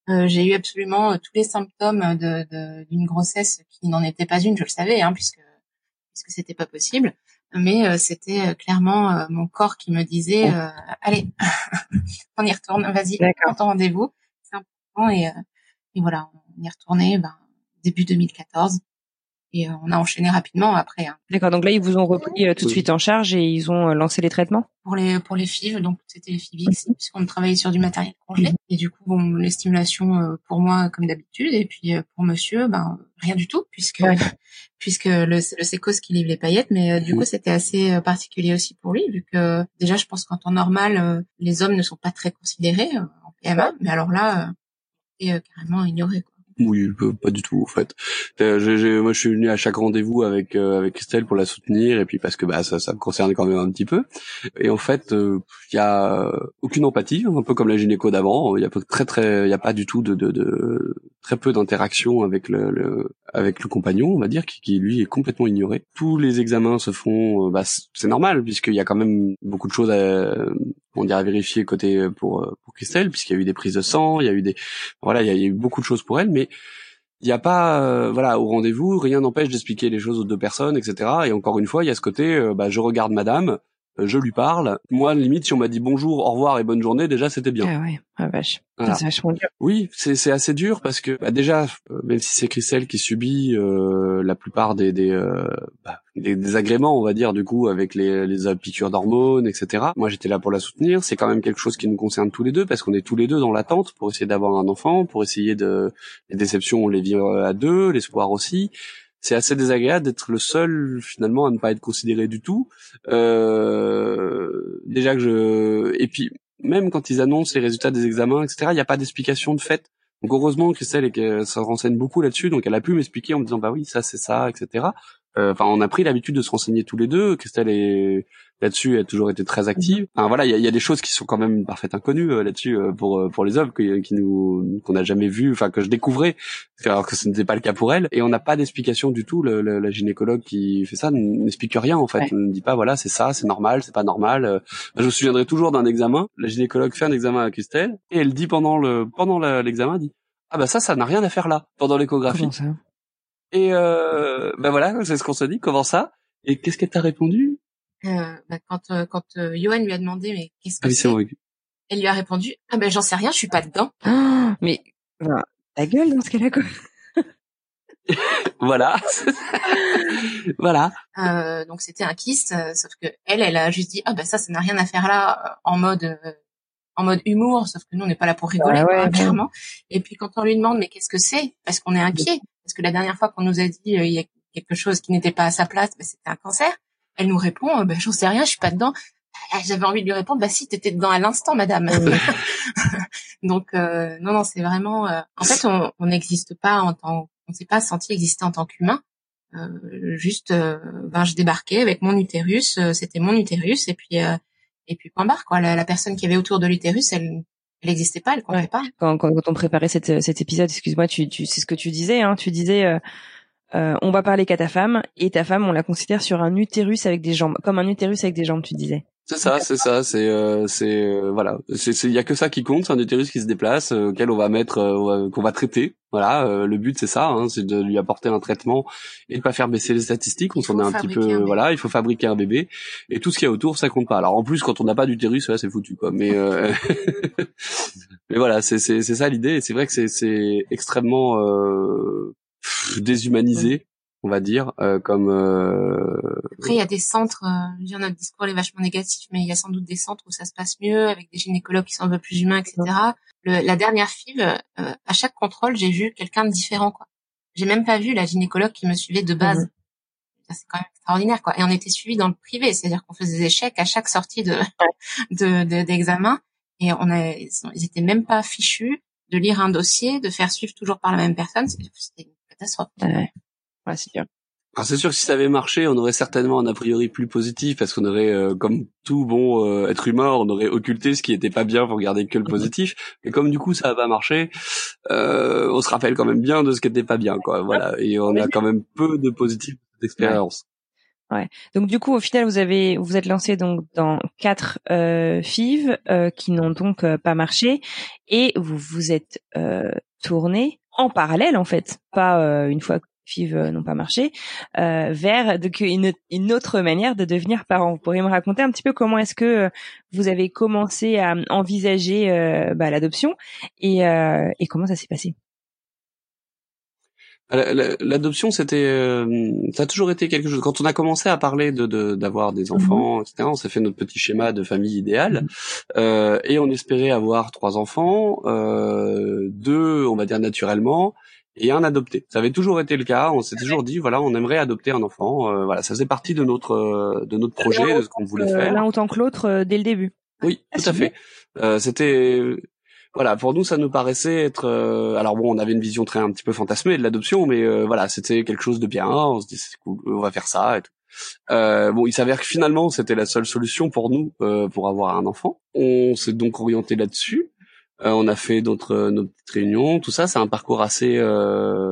Euh, j'ai eu absolument euh, tous les symptômes de, de d'une grossesse qui n'en était pas une, je le savais, hein, puisque puisque c'était pas possible. Mais euh, c'était euh, clairement euh, mon corps qui me disait euh, allez, on y retourne, vas-y, prends ton rendez-vous, c'est important. Et, euh, et voilà, on y est retourné ben, début deux mille quatorze. Et euh, on a enchaîné rapidement après. Hein. D'accord, donc là ils vous ont repris euh, tout de suite en charge et ils ont euh, lancé les traitements pour les pour les F I V, donc c'était les F I V X, puisqu'on travaillait sur du matériel congelé. Et du coup, bon, les stimulations euh, pour moi comme d'habitude, et puis euh, pour monsieur, ben rien du tout, puisque ouais. puisque le le sécos qui livre les paillettes, mais euh, du coup c'était assez euh, particulier aussi pour lui, vu que déjà je pense qu'en temps normal, euh, les hommes ne sont pas très considérés euh, en P M A, mais alors là, euh, c'est euh, carrément ignoré, quoi. Oui, pas du tout en fait. Euh, j'ai, j'ai, moi, je suis venu à chaque rendez-vous avec euh, avec Christelle pour la soutenir et puis parce que bah ça, ça me concerne quand même un petit peu. Et en fait, il euh, y a aucune empathie, un peu comme la gynéco d'avant. Il y a très très, il y a pas du tout de, de, de très peu d'interaction avec le, le avec le compagnon, on va dire, qui, qui lui est complètement ignoré. Tous les examens se font, bah c'est normal puisqu'il y a quand même beaucoup de choses à on dirait à vérifier côté pour pour Christelle puisqu'il y a eu des prises de sang, il y a eu des voilà, il y a, il y a eu beaucoup de choses pour elle, mais il y a pas euh, voilà au rendez-vous rien n'empêche d'expliquer les choses aux deux personnes, etc. Et encore une fois il y a ce côté euh, bah je regarde madame, euh, je lui parle, moi limite si on m'a dit bonjour, au revoir et bonne journée déjà c'était bien. Ah ouais, ah vache, voilà. C'est vachement dur. Oui, c'est c'est assez dur parce que bah déjà euh, même si c'est Christelle qui subit euh, la plupart des des, euh, bah, des désagréments on va dire du coup avec les les piqûres d'hormones, etc. Moi j'étais là pour la soutenir, c'est quand même quelque chose qui nous concerne tous les deux parce qu'on est tous les deux dans l'attente pour essayer d'avoir un enfant, pour essayer de les déceptions on les vit à deux, l'espoir aussi. C'est assez désagréable d'être le seul finalement à ne pas être considéré du tout. Euh, déjà que je et puis même quand ils annoncent les résultats des examens, et cetera, il n'y a pas d'explication de fait. Donc heureusement, Christelle se renseigne beaucoup là-dessus, donc elle a pu m'expliquer en me disant bah oui, ça c'est ça, et cetera. Enfin, euh, on a pris l'habitude de se renseigner tous les deux. Christelle est là-dessus, elle a toujours été très active. Enfin voilà, il y a, y a des choses qui sont quand même parfaites inconnues euh, là-dessus euh, pour pour les hommes qui, qui nous qu'on n'a jamais vu, enfin que je découvrais, alors que ce n'était pas le cas pour elle. Et on n'a pas d'explication du tout. Le, le, la gynécologue qui fait ça n'explique rien en fait. Ouais. Elle ne dit pas voilà c'est ça, c'est normal, c'est pas normal. Je me souviendrai toujours d'un examen. La gynécologue fait un examen à Christelle et elle dit pendant le pendant la, l'examen, elle dit ah bah ça ça n'a rien à faire là pendant l'échographie. Comment ça? Et euh, ben voilà, c'est ce qu'on se dit. Comment ça? Et qu'est-ce qu'elle t'a répondu? Euh, bah quand euh, quand euh, Johan lui a demandé mais qu'est-ce que ah oui, c'est, c'est elle lui a répondu ah ben j'en sais rien, je suis pas dedans. Oh, mais voilà, ta gueule dans ce cas-là quoi. Voilà, voilà. Euh, donc c'était un kyste, euh, sauf que elle, elle a juste dit ah ben ça, ça n'a rien à faire là, euh, en mode euh, en mode humour, sauf que nous on n'est pas là pour rigoler, ah ouais, quoi, clairement. Et puis quand on lui demande mais qu'est-ce que c'est, parce qu'on est inquiet, parce que la dernière fois qu'on nous a dit euh, il y a quelque chose qui n'était pas à sa place, ben c'était un cancer. Elle nous répond euh, ben j'en sais rien, je suis pas dedans. J'avais envie de lui répondre bah si, t'étais dedans à l'instant, madame. Donc euh, non non, c'est vraiment euh, en fait on on n'existe pas en tant on s'est pas senti exister en tant qu'humain. Euh, juste euh, ben je débarquais avec mon utérus, euh, c'était mon utérus et puis euh, et puis point barre quoi. La, la personne qui avait autour de l'utérus, elle elle n'existait pas, elle comptait ouais. pas. Quand, quand quand on préparait cette, cet épisode, excuse-moi, tu tu c'est ce que tu disais hein, tu disais euh, euh, on va parler qu'à ta femme et ta femme on la considère sur un utérus avec des jambes, comme un utérus avec des jambes, tu disais. C'est ça, c'est ça, c'est euh, c'est euh, voilà, c'est c'est il y a que ça qui compte, c'est un utérus qui se déplace euh, auquel on va mettre euh, qu'on va traiter. Voilà, euh, le but c'est ça, hein, c'est de lui apporter un traitement et de pas faire baisser les statistiques. On s'en est un petit peu un voilà, il faut fabriquer un bébé et tout ce qu'il y a autour ça compte pas. Alors en plus quand on n'a pas d'utérus, là c'est foutu quoi. Mais euh... mais voilà, c'est c'est c'est ça l'idée et c'est vrai que c'est c'est extrêmement euh, déshumanisé. On va dire euh, comme euh... après il y a des centres euh, je veux dire notre discours est vachement négatif mais il y a sans doute des centres où ça se passe mieux avec des gynécologues qui sont un peu plus humains, etc. Le, la dernière F I V euh, à chaque contrôle j'ai vu quelqu'un de différent quoi. J'ai même pas vu la gynécologue qui me suivait de base. Mmh. C'est quand même extraordinaire quoi. Et on était suivis dans le privé, c'est-à-dire qu'on faisait des échecs à chaque sortie de de, de d'examen et on a ils étaient même pas fichus de lire un dossier, de faire suivre toujours par la même personne. C'était une catastrophe. Ouais. Ouais, c'est sûr. Alors c'est sûr que si ça avait marché, on aurait certainement un a priori plus positif parce qu'on aurait, euh, comme tout bon euh, être humain, on aurait occulté ce qui était pas bien pour garder que le positif. Et comme du coup ça a pas marché, euh, on se rappelle quand même bien de ce qui était pas bien, quoi. Voilà. Et on a quand même peu de positifs d'expérience. Ouais. Donc du coup, au final, vous avez vous êtes lancé donc dans quatre euh, F I V euh, qui n'ont donc euh, pas marché, et vous vous êtes euh, tourné en parallèle en fait, pas euh, une fois que les F I V euh, n'ont pas marché, euh, vers donc une une autre manière de devenir parent. Vous pourriez me raconter un petit peu comment est-ce que euh, vous avez commencé à envisager euh, bah, l'adoption et euh, et comment ça s'est passé? L'adoption, c'était, euh, ça a toujours été quelque chose. Quand on a commencé à parler de, de d'avoir des enfants, mmh. et cetera, on s'est fait notre petit schéma de famille idéale, mmh. euh, et on espérait avoir trois enfants, euh, deux, on va dire naturellement, et un adopté. Ça avait toujours été le cas. On s'est toujours dit, voilà, on aimerait adopter un enfant. Euh, voilà, ça faisait partie de notre euh, de notre projet, de ce qu'on voulait faire. L'un autant que l'autre euh, dès le début. Oui, tout à fait. Euh, c'était Voilà, pour nous, ça nous paraissait être. Euh, alors bon, on avait une vision très un petit peu fantasmée de l'adoption, mais euh, voilà, c'était quelque chose de bien. On se dit, c'est cool, on va faire ça et tout. Euh, bon, il s'avère que finalement, c'était la seule solution pour nous euh, pour avoir un enfant. On s'est donc orienté là-dessus. Euh, on a fait d'autres nos petites réunions, tout ça. C'est un parcours assez euh,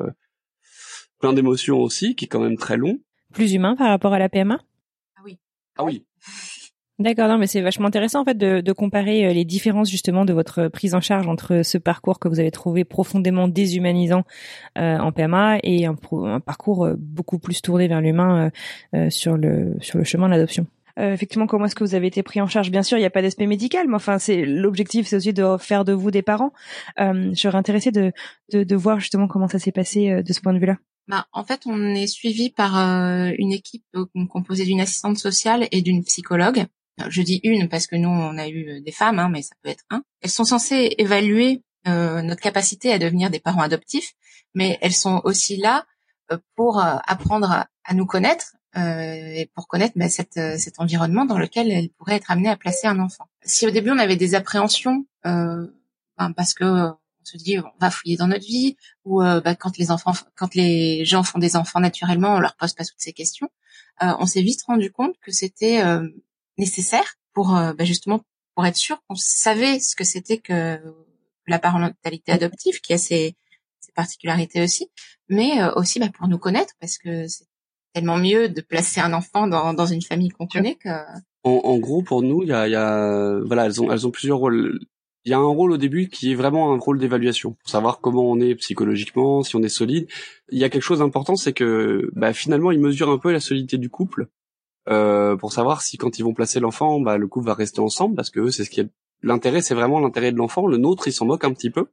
plein d'émotions aussi, qui est quand même très long. Plus humain par rapport à la P M A ? Ah oui. Ah oui. D'accord, non, mais c'est vachement intéressant en fait de, de comparer les différences justement de votre prise en charge entre ce parcours que vous avez trouvé profondément déshumanisant euh, en P M A et un, un parcours beaucoup plus tourné vers l'humain euh, euh, sur le sur le chemin de l'adoption. Euh, effectivement, comment est-ce que vous avez été pris en charge ? Bien sûr, il n'y a pas d'aspect médical, mais enfin, c'est l'objectif, c'est aussi de faire de vous des parents. Euh, je serais intéressée de, de de voir justement comment ça s'est passé euh, de ce point de vue-là. Bah, en fait, on est suivi par euh, une équipe euh, composée d'une assistante sociale et d'une psychologue. Je dis une parce que nous, on a eu des femmes, hein, mais ça peut être un. Elles sont censées évaluer euh, notre capacité à devenir des parents adoptifs, mais elles sont aussi là euh, pour euh, apprendre à, à nous connaître euh, et pour connaître bah, cette, euh, cet environnement dans lequel elles pourraient être amenées à placer un enfant. Si au début, on avait des appréhensions, euh, ben, parce que euh, on se dit on va fouiller dans notre vie, ou euh, bah, quand les enfants, quand les gens font des enfants naturellement, on leur pose pas toutes ces questions. Euh, on s'est vite rendu compte que c'était euh, nécessaire pour euh, bah justement pour être sûr qu'on savait ce que c'était que la parentalité adoptive, qui a ses, ses particularités aussi, mais euh, aussi bah, pour nous connaître, parce que c'est tellement mieux de placer un enfant dans, dans une famille qu'on connaît que. En, en gros, pour nous, il y a, y a, voilà, elles ont, elles ont plusieurs rôles. Il y a un rôle au début qui est vraiment un rôle d'évaluation, pour savoir comment on est psychologiquement, si on est solide. Il y a quelque chose d'important, c'est que bah, finalement, ils mesurent un peu la solidité du couple. Euh, pour savoir si quand ils vont placer l'enfant, bah, le couple va rester ensemble, parce que eux, c'est ce qui est l'intérêt, c'est vraiment l'intérêt de l'enfant. Le nôtre, ils s'en moquent un petit peu,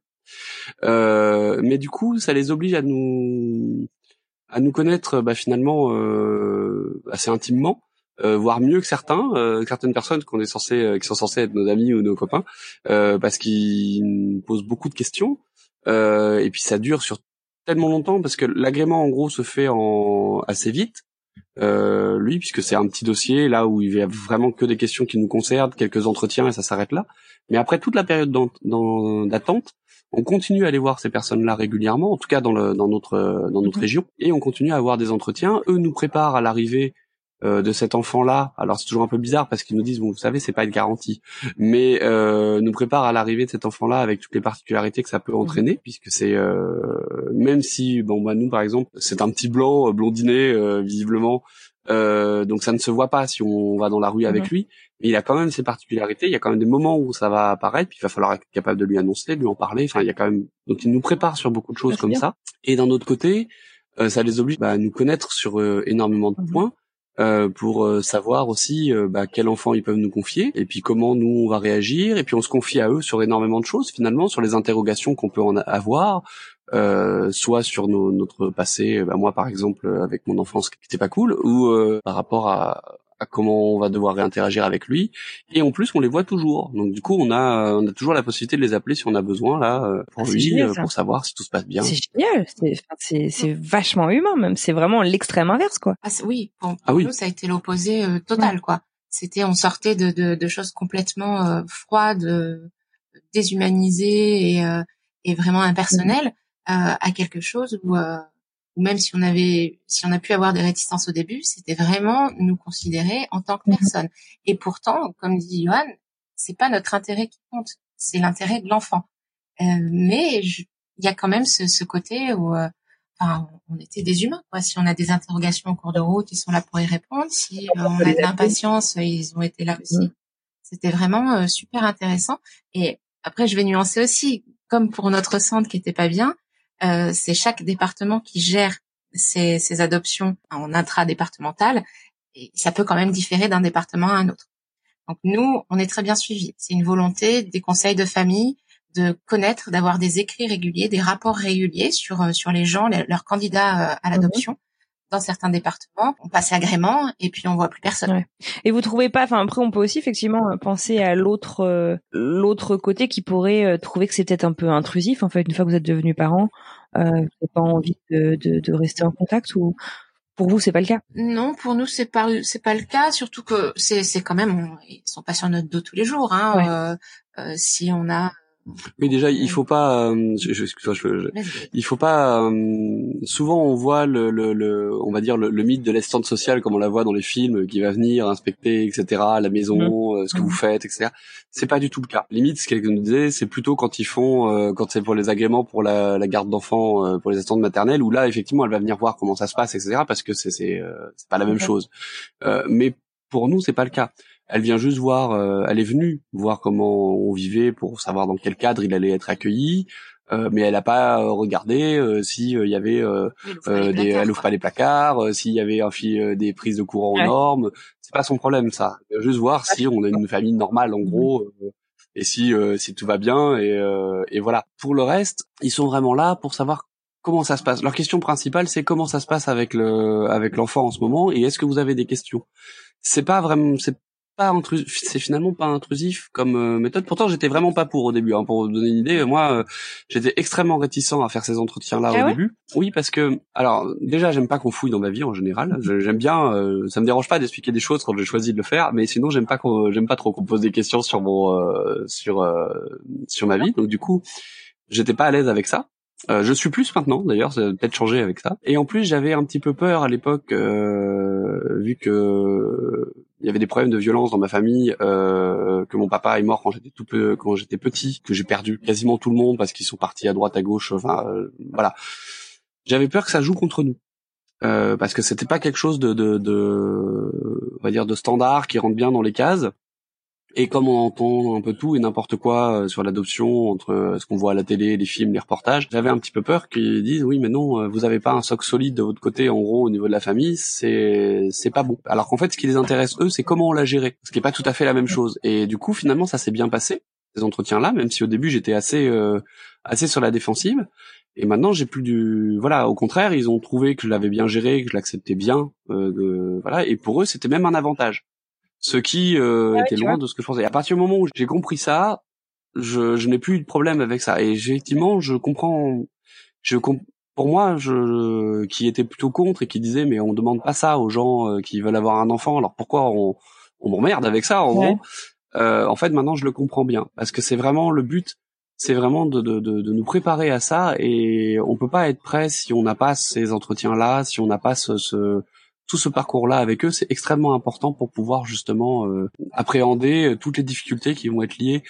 euh, mais du coup, ça les oblige à nous à nous connaître, bah, finalement euh, assez intimement, euh, voire mieux que certains, euh, certaines personnes qu'on est censé, euh, qui sont censées être nos amis ou nos copains, euh, parce qu'ils nous posent beaucoup de questions, euh, et puis ça dure sur tellement longtemps, parce que l'agrément en gros se fait en assez vite. Euh, lui, puisque c'est un petit dossier là où il y a vraiment que des questions qui nous concernent, quelques entretiens et ça s'arrête là. Mais après toute la période d'attente, on continue à aller voir ces personnes-là régulièrement, en tout cas dans, le, dans notre dans notre région, et on continue à avoir des entretiens. Eux nous préparent à l'arrivée euh, de cet enfant-là. Alors c'est toujours un peu bizarre parce qu'ils nous disent, bon, vous savez, c'est pas une garantie, mais euh, nous préparent à l'arrivée de cet enfant-là avec toutes les particularités que ça peut entraîner, puisque c'est euh, même si, bon, bah nous par exemple, c'est un petit blanc euh, blondiné euh, visiblement, euh, donc ça ne se voit pas si on va dans la rue avec mmh. lui, mais il a quand même ses particularités. Il y a quand même des moments où ça va apparaître, puis il va falloir être capable de lui annoncer, de lui en parler. Enfin, il y a quand même, donc il nous prépare sur beaucoup de choses comme bien. ça. Et d'un autre côté, euh, ça les oblige bah, à nous connaître sur euh, énormément de mmh. points. Euh, pour euh, savoir aussi euh, bah, quel enfant ils peuvent nous confier, et puis comment nous on va réagir, et puis on se confie à eux sur énormément de choses finalement, sur les interrogations qu'on peut en avoir, euh, soit sur nos, notre passé, bah, moi par exemple avec mon enfance qui était pas cool, ou euh, par rapport à, à comment on va devoir réinteragir avec lui, et en plus on les voit toujours, donc du coup on a on a toujours la possibilité de les appeler si on a besoin là pour ah, lui génial, pour savoir si tout se passe bien. C'est génial, c'est c'est, c'est vachement humain même, c'est vraiment l'extrême inverse quoi. Ah oui, pour, pour ah, oui. nous ça a été l'opposé euh, total ouais. quoi. C'était on sortait de de, de choses complètement euh, froides, euh, déshumanisées et euh, et vraiment impersonnelles mmh. euh, à quelque chose où euh, ou même si on avait, si on a pu avoir des réticences au début, c'était vraiment nous considérer en tant que mmh. personne. Et pourtant, comme dit Johan, c'est pas notre intérêt qui compte, c'est l'intérêt de l'enfant. Euh, mais il y a quand même ce, ce côté où, euh, enfin, on était des humains, quoi. Si on a des interrogations en cours de route, ils sont là pour y répondre. Si euh, on a de l'impatience, ils ont été là aussi. C'était vraiment euh, super intéressant. Et après, je vais nuancer aussi, comme pour notre centre qui était pas bien, euh, c'est chaque département qui gère ces, ces adoptions en intra-départemental, et ça peut quand même différer d'un département à un autre. Donc nous, on est très bien suivis. C'est une volonté des conseils de famille de connaître, d'avoir des écrits réguliers, des rapports réguliers sur sur les gens, les, leurs candidats à l'adoption. Mmh. Dans certains départements, on passe l'agrément et puis on voit plus personne. Ouais. Et vous trouvez pas, enfin après on peut aussi effectivement penser à l'autre euh, l'autre côté qui pourrait euh, trouver que c'est peut-être un peu intrusif en fait une fois que vous êtes devenus parents, euh, vous n'avez pas envie de, de de rester en contact ou pour vous c'est pas le cas? Non, pour nous c'est pas c'est pas le cas, surtout que c'est c'est quand même on, ils sont pas sur notre dos tous les jours hein. Ouais. Euh, euh, si on a Mais déjà, il faut pas. Euh, je, je, je, je, il faut pas. Euh, souvent, on voit le, le, le, on va dire le, le mythe de l'assistante sociale comme on la voit dans les films, qui va venir inspecter, et cetera, la maison, mmh. euh, ce que mmh. vous faites, et cetera. C'est pas du tout le cas. Limite, ce qu'elle nous disait, c'est plutôt quand ils font, euh, quand c'est pour les agréments pour la, la garde d'enfants, euh, pour les assistantes maternelles, où là, effectivement, elle va venir voir comment ça se passe, et cetera. Parce que c'est, c'est, euh, c'est pas la même mmh. chose. Euh, mais pour nous, c'est pas le cas. Elle vient juste voir, euh, elle est venue voir comment on vivait pour savoir dans quel cadre il allait être accueilli, euh, mais elle n'a pas euh, regardé euh, si euh, il y avait, euh, euh, des, elle ouvre pas les placards, euh, s'il y avait un fil, euh, des prises de courant aux normes. C'est pas son problème ça. Elle vient juste voir si on a une famille normale en gros euh, et si euh, si tout va bien et, euh, et voilà. Pour le reste, ils sont vraiment là pour savoir comment ça se passe. Leur question principale, c'est comment ça se passe avec le avec l'enfant en ce moment et est-ce que vous avez des questions. C'est pas vraiment, c'est pas intrusif, c'est finalement pas intrusif comme euh, méthode. Pourtant, j'étais vraiment pas pour au début. Hein, pour vous donner une idée, moi, euh, j'étais extrêmement réticent à faire ces entretiens-là ah au ouais début. Oui, parce que, alors, déjà, j'aime pas qu'on fouille dans ma vie en général. Je, j'aime bien, euh, ça me dérange pas d'expliquer des choses quand j'ai choisi de le faire, mais sinon, j'aime pas qu'on, j'aime pas trop qu'on me pose des questions sur mon, euh, sur, euh, sur ma vie. Donc, du coup, j'étais pas à l'aise avec ça. Euh, je suis plus maintenant, d'ailleurs, ça a peut-être changé avec ça. Et en plus, j'avais un petit peu peur à l'époque, euh, vu que il y avait des problèmes de violence dans ma famille, euh, que mon papa est mort quand j'étais tout peu, quand j'étais petit, que j'ai perdu quasiment tout le monde parce qu'ils sont partis à droite, à gauche. Enfin, euh, voilà. J'avais peur que ça joue contre nous, euh, parce que c'était pas quelque chose de, de, de, on va dire, de standard qui rentre bien dans les cases. Et comme on entend un peu tout et n'importe quoi sur l'adoption, entre ce qu'on voit à la télé, les films, les reportages, j'avais un petit peu peur qu'ils disent oui mais non, vous avez pas un socle solide de votre côté en gros au niveau de la famille, c'est c'est pas bon. Alors qu'en fait ce qui les intéresse eux, c'est comment on l'a géré, ce qui est pas tout à fait la même chose. Et du coup finalement ça s'est bien passé ces entretiens-là, même si au début j'étais assez euh, assez sur la défensive. Et maintenant j'ai plus du voilà, au contraire ils ont trouvé que je l'avais bien géré, que je l'acceptais bien, euh, de... voilà. Et pour eux c'était même un avantage. Ce qui euh, ouais, était loin vois. de ce que je pensais. À partir du moment où j'ai compris ça, je, je n'ai plus eu de problème avec ça. Et effectivement, je comprends. Je comp- pour moi, je qui était plutôt contre et qui disait mais on demande pas ça aux gens euh, qui veulent avoir un enfant. Alors pourquoi on, on m'emmerde avec ça en ouais. gros. Euh, en fait, maintenant, je le comprends bien parce que c'est vraiment le but. C'est vraiment de, de, de, de nous préparer à ça et on peut pas être prêt si on n'a pas ces entretiens-là, si on n'a pas ce, ce tout ce parcours-là avec eux, c'est extrêmement important pour pouvoir justement euh, appréhender toutes les difficultés qui vont être liées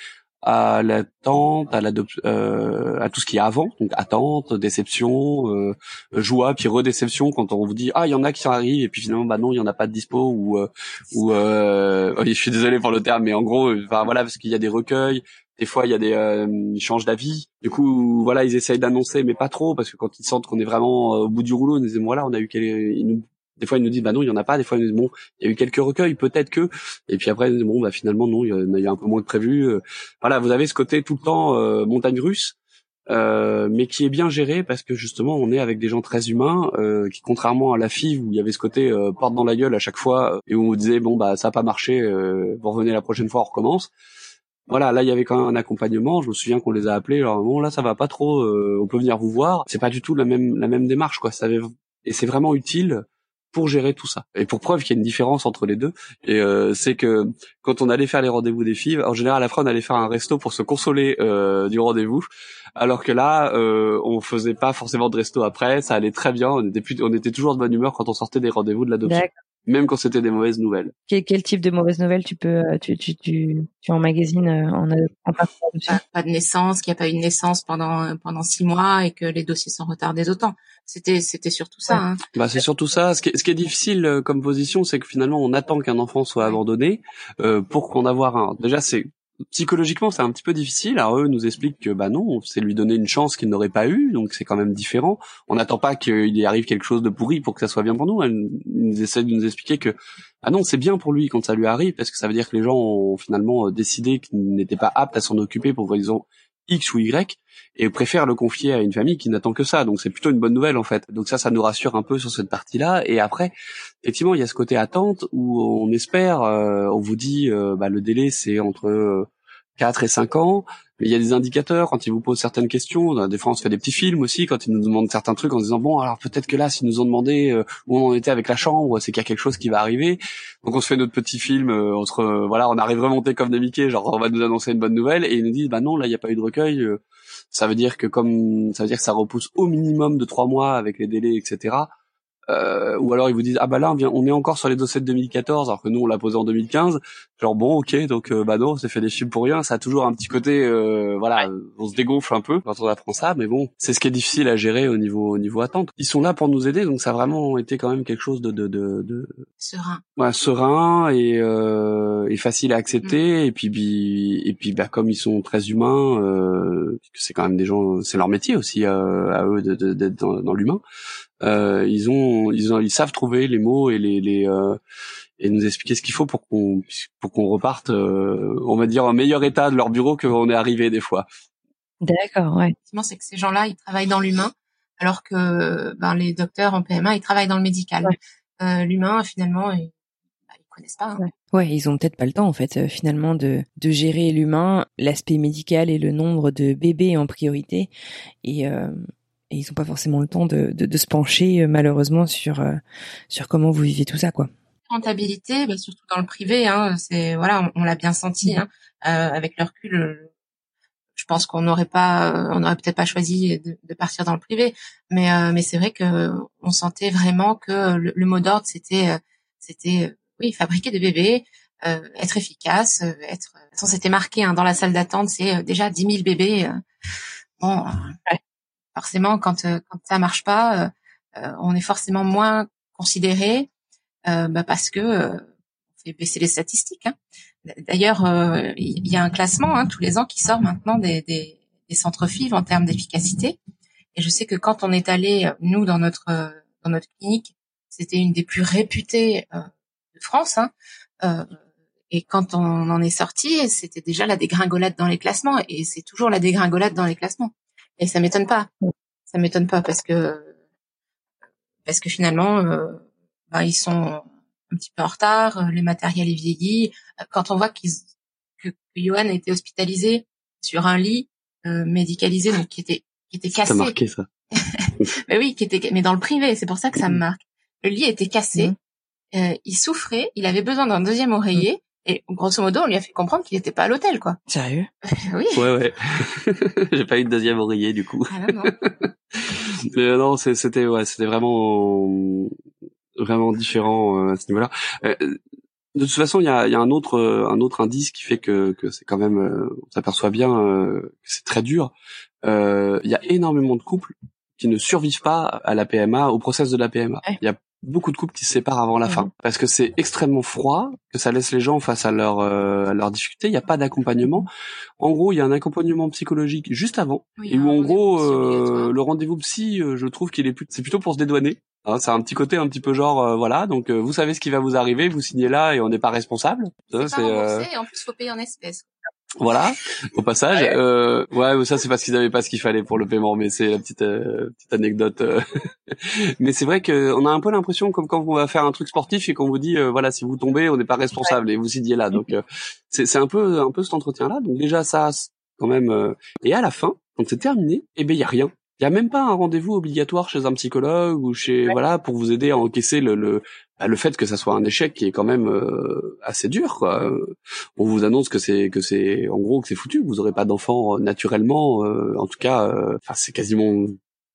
à l'attente, à l'adoption, euh, à tout ce qui est avant, donc attente, déception, euh, joie, puis redéception quand on vous dit ah il y en a qui arrivent et puis finalement bah non il y en a pas de dispo ou euh, ou euh, je suis désolé pour le terme mais en gros enfin voilà parce qu'il y a des recueils. Des fois, il y a des, euh, ils changent d'avis. Du coup, voilà, ils essayent d'annoncer, mais pas trop, parce que quand ils sentent qu'on est vraiment au bout du rouleau, ils nous disent, voilà, on a eu quel... ils nous... des fois, ils nous disent, bah non, il y en a pas. Des fois, ils nous disent, bon, il y a eu quelques recueils, peut-être que. Et puis après, ils disent, bon, bah finalement, non, il y en a, il y a un peu moins que prévu. Voilà, vous avez ce côté tout le temps euh, montagne russe, euh, mais qui est bien géré parce que justement, on est avec des gens très humains, euh, qui, contrairement à la F I V où il y avait ce côté euh, porte dans la gueule à chaque fois et où on disait, bon, bah ça a pas marché, euh, vous revenez la prochaine fois, on recommence. Voilà, là il y avait quand même un accompagnement. Je me souviens qu'on les a appelés. Alors bon, là ça va pas trop. Euh, on peut venir vous voir. C'est pas du tout la même la même démarche, quoi. Ça avait... et c'est vraiment utile pour gérer tout ça. Et pour preuve qu'il y a une différence entre les deux. Et euh, c'est que quand on allait faire les rendez-vous des filles, en général, après on allait faire un resto pour se consoler euh, du rendez-vous. Alors que là, euh, on faisait pas forcément de resto après. Ça allait très bien. On était plus... on était toujours de bonne humeur quand on sortait des rendez-vous de l'adoption. D'accord. même quand c'était des mauvaises nouvelles. Quel, quel type de mauvaises nouvelles tu peux, tu, tu, tu, tu emmagasines en, en partant dessus? Pas, pas de naissance, qu'il n'y a pas eu de naissance pendant pendant six mois et que les dossiers sont retardés d'autant. C'était c'était surtout ça. Ouais. Hein. Bah c'est surtout ça. Ce qui est, ce qui est difficile comme position, c'est que finalement on attend qu'un enfant soit abandonné euh, pour qu'on avoir un. Déjà c'est psychologiquement c'est un petit peu difficile. Alors eux nous expliquent que bah non, c'est lui donner une chance qu'il n'aurait pas eu, donc c'est quand même différent. On n'attend pas qu'il y arrive quelque chose de pourri pour que ça soit bien pour nous. Ils nous essaient de nous expliquer que ah non, c'est bien pour lui quand ça lui arrive, parce que ça veut dire que les gens ont finalement décidé qu'ils n'étaient pas aptes à s'en occuper pour raison X ou Y, et préfèrent le confier à une famille qui n'attend que ça. Donc c'est plutôt une bonne nouvelle en fait. Donc ça, ça nous rassure un peu sur cette partie-là. Et après, effectivement, il y a ce côté attente où on espère, euh, on vous dit, euh, bah, le délai c'est entre euh, quatre et cinq ans. Mais il y a des indicateurs quand ils vous posent certaines questions. Des fois, on se fait des petits films aussi quand ils nous demandent certains trucs en disant bon, alors peut-être que là, s'ils nous ont demandé euh, où on en était avec la chambre, c'est qu'il y a quelque chose qui va arriver. Donc on se fait notre petit film. Euh, on se re, voilà, on arrive remonté comme des Mickey, genre on va nous annoncer une bonne nouvelle et ils nous disent bah non, là il n'y a pas eu de recueil. Euh, ça veut dire que comme ça veut dire que ça repousse au minimum de trois mois avec les délais, et cetera. Euh, ou alors ils vous disent ah bah là on vient on est encore sur les dossiers de deux mille quatorze alors que nous on l'a posé en deux mille quinze, genre bon ok donc euh, bah non c'est fait des films pour rien, ça a toujours un petit côté euh, voilà on se dégonfle un peu quand on apprend ça, mais bon c'est ce qui est difficile à gérer au niveau au niveau attente. Ils sont là pour nous aider, donc ça a vraiment été quand même quelque chose de de de, de... serein ouais, serein et euh, et facile à accepter. mmh. et puis bi, et puis bah comme ils sont très humains, euh, c'est quand même des gens, c'est leur métier aussi euh, à eux de, de, d'être dans, dans l'humain. Euh, ils ont, ils ont, ils savent trouver les mots et les, les euh, et nous expliquer ce qu'il faut pour qu'on, pour qu'on reparte, euh, on va dire, en meilleur état de leur bureau que on est arrivé des fois. D'accord, ouais. Effectivement, c'est que ces gens-là, ils travaillent dans l'humain, alors que ben les docteurs en P M A, ils travaillent dans le médical. Ouais. Euh, l'humain, finalement, ils, bah, ils connaissent pas. Hein. Ouais. ouais, ils ont peut-être pas le temps en fait, euh, finalement, de de gérer l'humain, l'aspect médical et le nombre de bébés en priorité, et euh... Et ils n'ont pas forcément le temps de, de, de se pencher malheureusement sur euh, sur comment vous vivez tout ça, quoi. Rentabilité, bah, surtout dans le privé, hein, c'est voilà, on, on l'a bien senti. Hein, euh, avec le recul, euh, je pense qu'on n'aurait pas, euh, on n'aurait peut-être pas choisi de, de partir dans le privé, mais euh, mais c'est vrai que on sentait vraiment que le, le mot d'ordre c'était euh, c'était euh, oui fabriquer des bébés, euh, être efficace, euh, être. De toute façon, c'était marqué hein, dans la salle d'attente, c'est euh, déjà dix mille bébés. Euh, bon. Ouais. Forcément, quand euh, quand ça marche pas, euh, on est forcément moins considéré, euh, bah parce que euh, on fait baisser les statistiques. Hein. D'ailleurs, euh, il y a un classement hein, tous les ans qui sort maintenant des, des, des centres F I V en termes d'efficacité. Et je sais que quand on est allé nous dans notre euh, dans notre clinique, c'était une des plus réputées euh, de France. Hein, euh, et quand on en est sorti, c'était déjà la dégringolade dans les classements. Et c'est toujours la dégringolade dans les classements. Et ça m'étonne pas. Ça m'étonne pas parce que parce que finalement, euh, bah, ils sont un petit peu en retard. Les matériels est vieilli. Quand on voit qu'ils que, que Johan a été hospitalisé sur un lit euh, médicalisé, donc qui était qui était cassé. Ça marqué ça. Mais oui, qui était mais dans le privé. C'est pour ça que ça me marque. Le lit était cassé. Mmh. Euh, il souffrait. Il avait besoin d'un deuxième oreiller. Mmh. Et grosso modo, on lui a fait comprendre qu'il n'était pas à l'hôtel, quoi. Sérieux? Oui. Ouais, ouais. J'ai pas eu de deuxième oreiller, du coup. Ah non, non. Mais euh, non, c'était, ouais, c'était vraiment, vraiment différent euh, à ce niveau-là. Euh, de toute façon, il y a, y a un autre, un autre indice qui fait que, que c'est quand même, euh, on s'aperçoit bien euh, que c'est très dur. Il euh, y a énormément de couples qui ne survivent pas à la P M A, au process de la P M A. Il ouais. y a beaucoup de couples qui se séparent avant la mmh. fin parce que c'est extrêmement froid, que ça laisse les gens face à leur euh, à leurs difficultés. Il n'y a pas d'accompagnement. En gros, il y a un accompagnement psychologique juste avant, oui, et où en gros euh, le rendez-vous psy, euh, je trouve qu'il est plus, c'est plutôt pour se dédouaner. Hein, c'est un petit côté un petit peu genre euh, voilà, donc euh, vous savez ce qui va vous arriver, vous signez là et on n'est pas responsable. C'est ça, pas remboursé, euh... et en plus faut payer en espèces. Voilà, au passage. Ouais, euh, ouais ça c'est parce qu'ils avaient pas ce qu'il fallait pour le paiement, mais c'est la petite euh, petite anecdote. Euh. Mais c'est vrai que on a un peu l'impression comme quand on va faire un truc sportif et qu'on vous dit euh, voilà, si vous tombez, on n'est pas responsable ouais. et vous signez là. Donc euh, c'est c'est un peu un peu cet entretien là. Donc déjà ça quand même. Euh... Et à la fin, quand c'est terminé, eh ben il y a rien. Il y a même pas un rendez-vous obligatoire chez un psychologue ou chez ouais. voilà pour vous aider à encaisser le le bah, le fait que ça soit un échec qui est quand même euh, assez dur quoi. On vous annonce que c'est que c'est en gros que c'est foutu, que vous aurez pas d'enfant naturellement euh, en tout cas enfin euh, c'est quasiment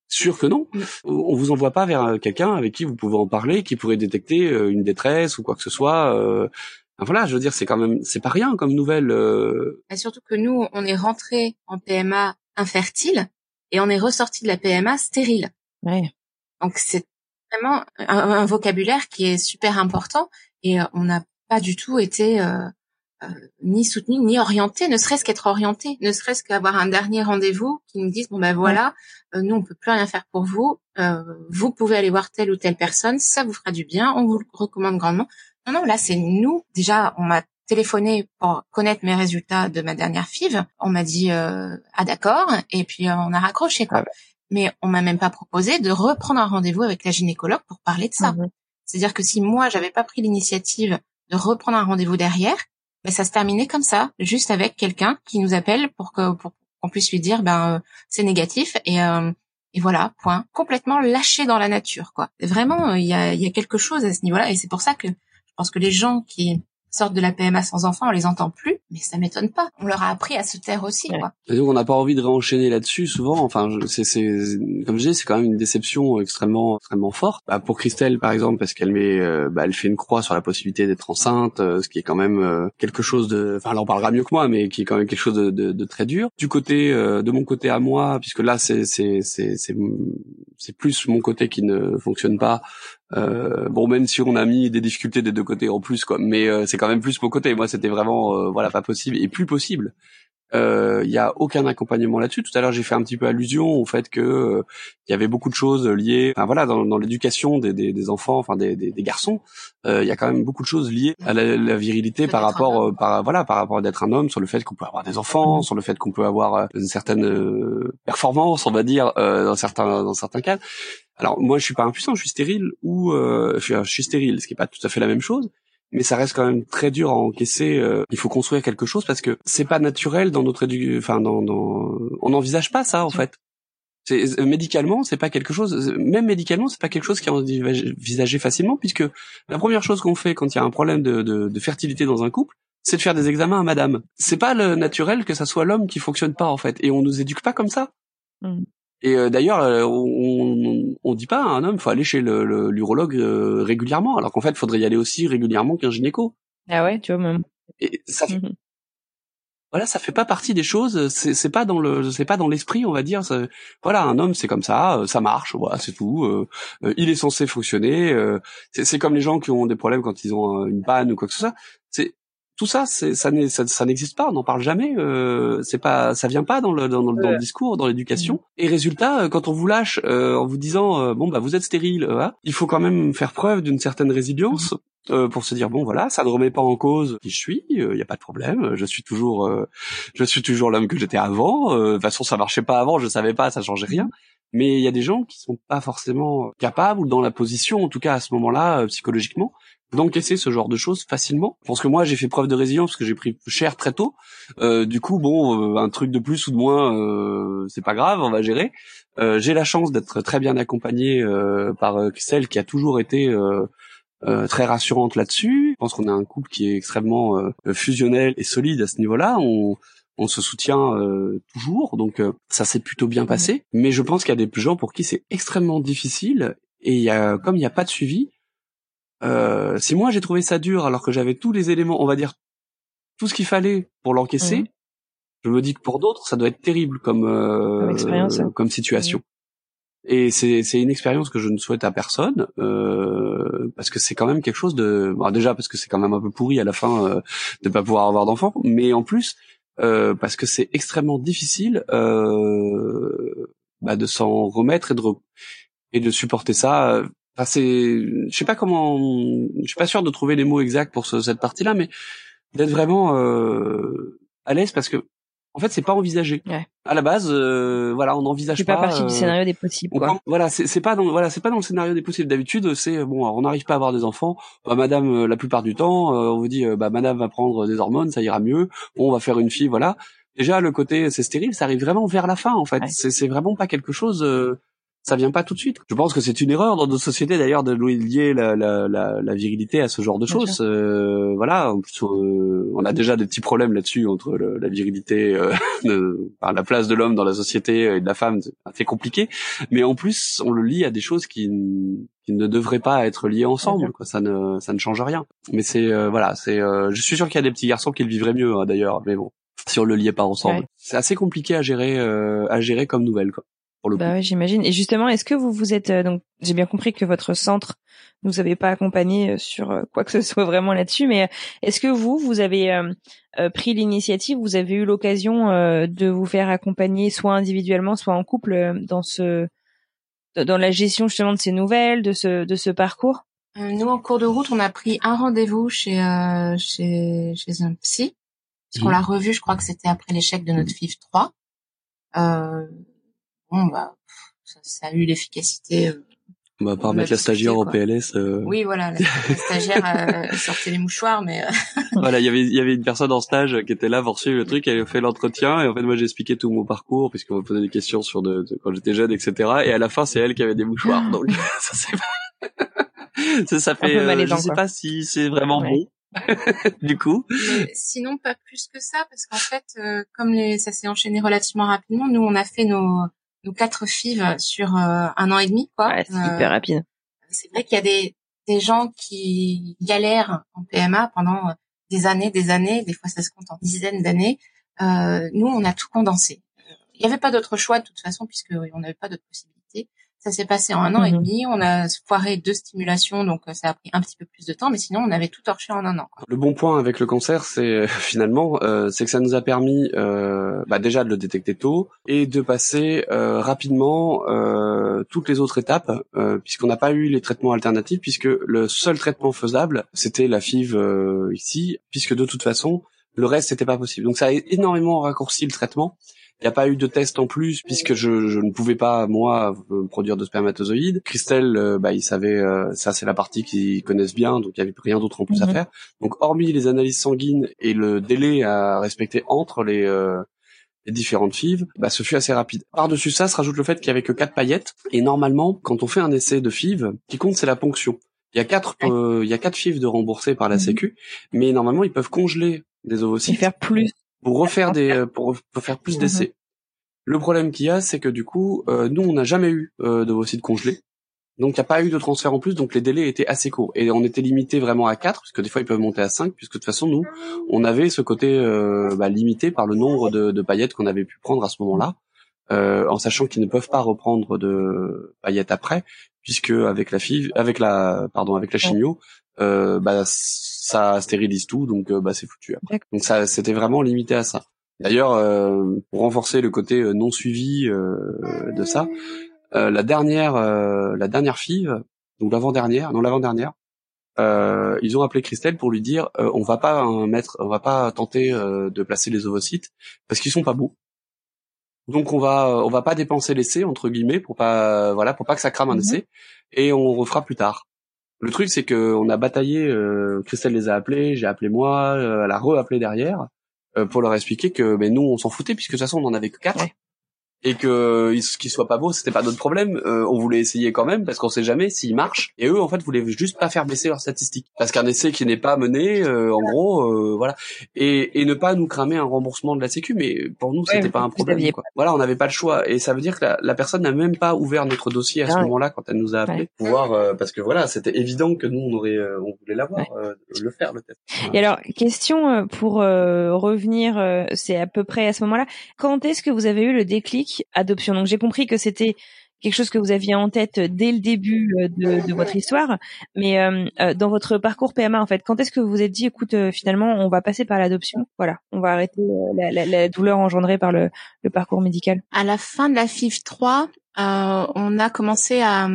Sûr que non. On vous envoie pas vers quelqu'un avec qui vous pouvez en parler, qui pourrait détecter une détresse ou quoi que ce soit. Euh, voilà, je veux dire, c'est quand même, c'est pas rien comme nouvelle. Euh... Et surtout que nous, on est rentré en P M A infertile et on est ressorti de la P M A stérile. Ouais. Donc c'est vraiment un, un vocabulaire qui est super important et on n'a pas du tout été euh, euh, ni soutenu ni orienté, ne serait-ce qu'être orienté, ne serait-ce qu'avoir un dernier rendez-vous qui nous dise bon ben voilà, euh, nous on peut plus rien faire pour vous, euh, vous pouvez aller voir telle ou telle personne, ça vous fera du bien, on vous le recommande grandement. Non non, là c'est nous. Déjà on m'a téléphoné pour connaître mes résultats de ma dernière F I V, on m'a dit euh, ah d'accord et puis euh, on a raccroché quoi. Ah ouais. Mais on m'a même pas proposé de reprendre un rendez-vous avec la gynécologue pour parler de ça. Mmh. C'est-à-dire que si moi j'avais pas pris l'initiative de reprendre un rendez-vous derrière, ben ça se terminait comme ça, juste avec quelqu'un qui nous appelle pour que pour qu'on puisse lui dire ben euh, c'est négatif et euh, et voilà, point. Complètement lâché dans la nature quoi. Vraiment il y a il y a quelque chose à ce niveau-là et c'est pour ça que je pense que les gens qui sortent de la P M A sans enfant, on les entend plus, mais ça m'étonne pas. On leur a appris à se taire aussi, quoi. Et donc on n'a pas envie de réenchaîner là-dessus souvent. Enfin, c'est, c'est comme je dis, c'est quand même une déception extrêmement, extrêmement forte. Bah, pour Christelle, par exemple, parce qu'elle met, euh, bah, elle fait une croix sur la possibilité d'être enceinte, euh, ce qui est quand même euh, quelque chose de. Enfin, elle en parlera mieux que moi, mais qui est quand même quelque chose de, de, de très dur. Du côté, euh, de mon côté à moi, puisque là, c'est, c'est, c'est, c'est, c'est plus mon côté qui ne fonctionne pas. Euh, bon, même si on a mis des difficultés des deux côtés en plus, quoi, mais euh, c'est quand même plus mon côté. Moi, c'était vraiment, euh, voilà, pas possible et plus possible. Il euh, y a aucun accompagnement là-dessus. Tout à l'heure, j'ai fait un petit peu allusion au fait que il euh, y avait beaucoup de choses liées, enfin voilà, dans, dans l'éducation des, des, des enfants, enfin des, des, des garçons. Il euh, y a quand même beaucoup de choses liées à la, la virilité par rapport, euh, par voilà, par rapport à d'être un homme, sur le fait qu'on peut avoir des enfants, sur le fait qu'on peut avoir euh, une certaine euh, performance, on va dire, euh, dans certains dans certains cas. Alors moi, je suis pas impuissant, je suis stérile ou euh, je, suis, je suis stérile, ce qui est pas tout à fait la même chose. Mais ça reste quand même très dur à encaisser. Euh, il faut construire quelque chose parce que c'est pas naturel dans notre édu... enfin dans, dans... on n'envisage pas ça en fait. C'est, médicalement, c'est pas quelque chose. Même médicalement, c'est pas quelque chose qui est envisagé facilement puisque la première chose qu'on fait quand il y a un problème de, de, de fertilité dans un couple, c'est de faire des examens à madame. C'est pas le naturel que ça soit l'homme qui fonctionne pas en fait, et on nous éduque pas comme ça. Mm. Et euh, d'ailleurs, euh, on, on, on dit pas à un homme, faut aller chez le, le, l'urologue euh, régulièrement, alors qu'en fait, il faudrait y aller aussi régulièrement qu'un gynéco. Ah ouais, tu vois même. Et ça fait, mm-hmm. voilà, ça fait pas partie des choses. C'est, c'est pas dans le, c'est pas dans l'esprit, on va dire. Ça, voilà, un homme, c'est comme ça, ça marche, voilà, c'est tout. Euh, euh, il est censé fonctionner. Euh, c'est, c'est comme les gens qui ont des problèmes quand ils ont une panne ou quoi que ce soit. C'est tout ça, c'est, ça, n'est, ça, ça n'existe pas, on n'en parle jamais. Euh, c'est pas, ça vient pas dans le, dans, dans, dans le discours, dans l'éducation. Et résultat, quand on vous lâche euh, en vous disant euh, bon bah vous êtes stérile, euh, hein, il faut quand même faire preuve d'une certaine résilience euh, pour se dire bon voilà, ça ne remet pas en cause qui je suis, il euh, y a pas de problème, je suis toujours, euh, je suis toujours l'homme que j'étais avant. Euh, de toute façon, ça marchait pas avant, je savais pas, ça changeait rien. Mais il y a des gens qui sont pas forcément capables ou dans la position, en tout cas à ce moment-là, euh, psychologiquement, d'encaisser ce genre de choses facilement. Je pense que moi j'ai fait preuve de résilience parce que j'ai pris cher très tôt. Euh, du coup bon, euh, un truc de plus ou de moins, euh, c'est pas grave, on va gérer. Euh, j'ai la chance d'être très bien accompagné euh, par celle qui a toujours été euh, euh, très rassurante là-dessus. Je pense qu'on a un couple qui est extrêmement euh, fusionnel et solide à ce niveau-là. On on se soutient euh, toujours, donc euh, ça s'est plutôt bien passé. Mais je pense qu'il y a des gens pour qui c'est extrêmement difficile et il y a comme il y a pas de suivi. Euh, si moi j'ai trouvé ça dur alors que j'avais tous les éléments, on va dire tout ce qu'il fallait pour l'encaisser, mmh. je me dis que pour d'autres ça doit être terrible comme euh, euh, comme situation. Mmh. Et c'est c'est une expérience que je ne souhaite à personne euh, parce que c'est quand même quelque chose de bon, déjà parce que c'est quand même un peu pourri à la fin euh, de pas pouvoir avoir d'enfants, mais en plus euh, parce que c'est extrêmement difficile euh, bah, de s'en remettre et de re- et de supporter ça. Enfin, c'est, je sais pas comment, je suis pas sûr de trouver les mots exacts pour ce, cette partie-là, mais d'être vraiment euh, à l'aise parce que, en fait, c'est pas envisagé. Ouais. À la base, euh, voilà, on n'envisage pas. C'est pas partie euh, du scénario des possibles, quoi. Prend, voilà, c'est, c'est pas dans, voilà, c'est pas dans le scénario des possibles. D'habitude, c'est bon, on n'arrive pas à avoir des enfants. Bah, madame, euh, la plupart du temps, euh, on vous dit, euh, bah, madame va prendre des hormones, ça ira mieux. Bon, on va faire une fille, voilà. Déjà, le côté c'est stérile, ça arrive vraiment vers la fin, en fait. Ouais. C'est, c'est vraiment pas quelque chose. Euh, ça vient pas tout de suite. Je pense que c'est une erreur dans notre société d'ailleurs de lier la, la, la, la virilité à ce genre de choses. Euh, voilà, en plus, euh, on a déjà des petits problèmes là-dessus entre le, la virilité, euh, de, enfin, la place de l'homme dans la société et de la femme, c'est assez compliqué. Mais en plus, on le lie à des choses qui, qui ne devraient pas être liées ensemble. Quoi. Ça ne, ça ne change rien. Mais c'est, euh, voilà, c'est. Euh, je suis sûr qu'il y a des petits garçons qui le vivraient mieux, hein, d'ailleurs. Mais bon, si on le liait pas ensemble, ouais. C'est assez compliqué à gérer, euh, à gérer comme nouvelle, quoi. Bah ouais, j'imagine. Et justement, est-ce que vous vous êtes euh, donc j'ai bien compris que votre centre ne vous avait pas accompagné sur euh, quoi que ce soit vraiment là-dessus, mais est-ce que vous vous avez euh, euh, pris l'initiative, vous avez eu l'occasion euh, de vous faire accompagner soit individuellement, soit en couple euh, dans ce dans la gestion justement de ces nouvelles, de ce de ce parcours? euh, Nous, en cours de route, on a pris un rendez-vous chez euh, chez chez un psy. Parce qu'on mmh. l'a revu, je crois que c'était après l'échec de notre F I V trois. Euh, Bon, bah, ça, ça a eu l'efficacité. Euh, on va pas remettre la stagiaire quoi. Au P L S. Euh... Oui, voilà, la, la stagiaire euh, sortait les mouchoirs, mais. Euh... Voilà, il y avait il y avait une personne en stage qui était là pour suivre le truc, elle a fait l'entretien et en fait moi j'ai expliqué tout mon parcours puisqu'on me posait des questions sur de, de quand j'étais jeune, et cetera. Et à la fin c'est elle qui avait des mouchoirs, donc ça c'est pas... ça, ça fait. Euh, je sais quoi. Pas si c'est vraiment ouais. bon. Du coup. Mais sinon pas plus que ça parce qu'en fait euh, comme les, ça s'est enchaîné relativement rapidement, nous on a fait nos nos quatre F I V sur euh, un an et demi quoi. Ouais, c'est euh, hyper rapide. C'est vrai qu'il y a des des gens qui galèrent en P M A pendant des années, des années, des fois ça se compte en dizaines d'années. Euh, nous on a tout condensé. Il n'y avait pas d'autre choix de toute façon puisque on n'avait pas d'autre possibilité. Ça s'est passé en un an mmh. et demi. On a foiré deux stimulations, donc ça a pris un petit peu plus de temps, mais sinon on avait tout torché en un an. Quoi. Le bon point avec le cancer, c'est finalement, euh, c'est que ça nous a permis euh, bah, déjà de le détecter tôt et de passer euh, rapidement euh, toutes les autres étapes, euh, puisqu'on n'a pas eu les traitements alternatifs, puisque le seul traitement faisable, c'était la F I V euh, ici, puisque de toute façon, le reste c'était pas possible. Donc ça a énormément raccourci le traitement. Il n'y a pas eu de test en plus puisque je, je ne pouvais pas moi produire de spermatozoïdes. Christelle, euh, bah il savait, euh, ça c'est la partie qu'ils connaissent bien, donc il n'y avait rien d'autre en plus mm-hmm. à faire. Donc hormis les analyses sanguines et le délai à respecter entre les, euh, les différentes F I V, bah ce fut assez rapide. Par-dessus ça, se rajoute le fait qu'il y avait que quatre paillettes et normalement, quand on fait un essai de F I V, ce qui compte c'est la ponction. Il y a quatre, euh, il y a quatre F I V de remboursés par la mm-hmm. Sécu, mais normalement ils peuvent congeler des ovocytes. Et faire plus. Pour refaire des, pour, pour faire plus d'essais. Mmh. Le problème qu'il y a, c'est que du coup, euh, nous, on n'a jamais eu euh, d'ovocytes congelés. Donc, il n'y a pas eu de transfert en plus, donc les délais étaient assez courts. Et on était limité vraiment à quatre, parce que des fois, ils peuvent monter à cinq, puisque de toute façon, nous, on avait ce côté euh, bah, limité par le nombre de, de paillettes qu'on avait pu prendre à ce moment-là, euh, en sachant qu'ils ne peuvent pas reprendre de paillettes après, puisque avec la F I V, avec la, pardon, avec la chimio, euh, bah, ça stérilise tout, donc euh, bah c'est foutu après. Donc ça, c'était vraiment limité à ça. D'ailleurs, euh, pour renforcer le côté euh, non suivi euh, de ça, euh, la dernière, euh, la dernière F I V, donc l'avant-dernière, non l'avant-dernière, euh, ils ont appelé Christelle pour lui dire, euh, on va pas euh, mettre, on va pas tenter euh, de placer les ovocytes parce qu'ils sont pas beaux. Donc on va, on va pas dépenser l'essai entre guillemets pour pas, voilà, pour pas que ça crame un essai, et on refera plus tard. Le truc, c'est que on a bataillé. Euh, Christelle les a appelés, j'ai appelé moi, euh, elle a re-appelé derrière euh, pour leur expliquer que, ben nous, on s'en foutait puisque de toute façon, on en avait que quatre. Ouais. Et que qu'ils soient pas beaux, c'était pas notre problème. Euh, on voulait essayer quand même parce qu'on sait jamais s'ils marchent. Et eux, en fait, voulaient juste pas faire baisser leurs statistiques parce qu'un essai qui n'est pas mené, euh, en gros, euh, voilà. Et, et ne pas nous cramer un remboursement de la Sécu, mais pour nous, c'était ouais, pas un problème. Quoi. Voilà, on n'avait pas le choix. Et ça veut dire que la, la personne n'a même pas ouvert notre dossier à ce ah, moment-là quand elle nous a appelé, ouais. pour voir, euh, parce que voilà, c'était évident que nous, on aurait, euh, on voulait l'avoir, ouais. euh, le faire le test. Voilà. Et alors, question pour euh, revenir, euh, c'est à peu près à ce moment-là. Quand est-ce que vous avez eu le déclic adoption? Donc j'ai compris que c'était quelque chose que vous aviez en tête dès le début de, de votre histoire, mais euh, dans votre parcours P M A en fait, quand est-ce que vous vous êtes dit, écoute, euh, finalement, on va passer par l'adoption, voilà, on va arrêter euh, la, la, la douleur engendrée par le, le parcours médical? À la fin de la F I V trois, euh, on a commencé à,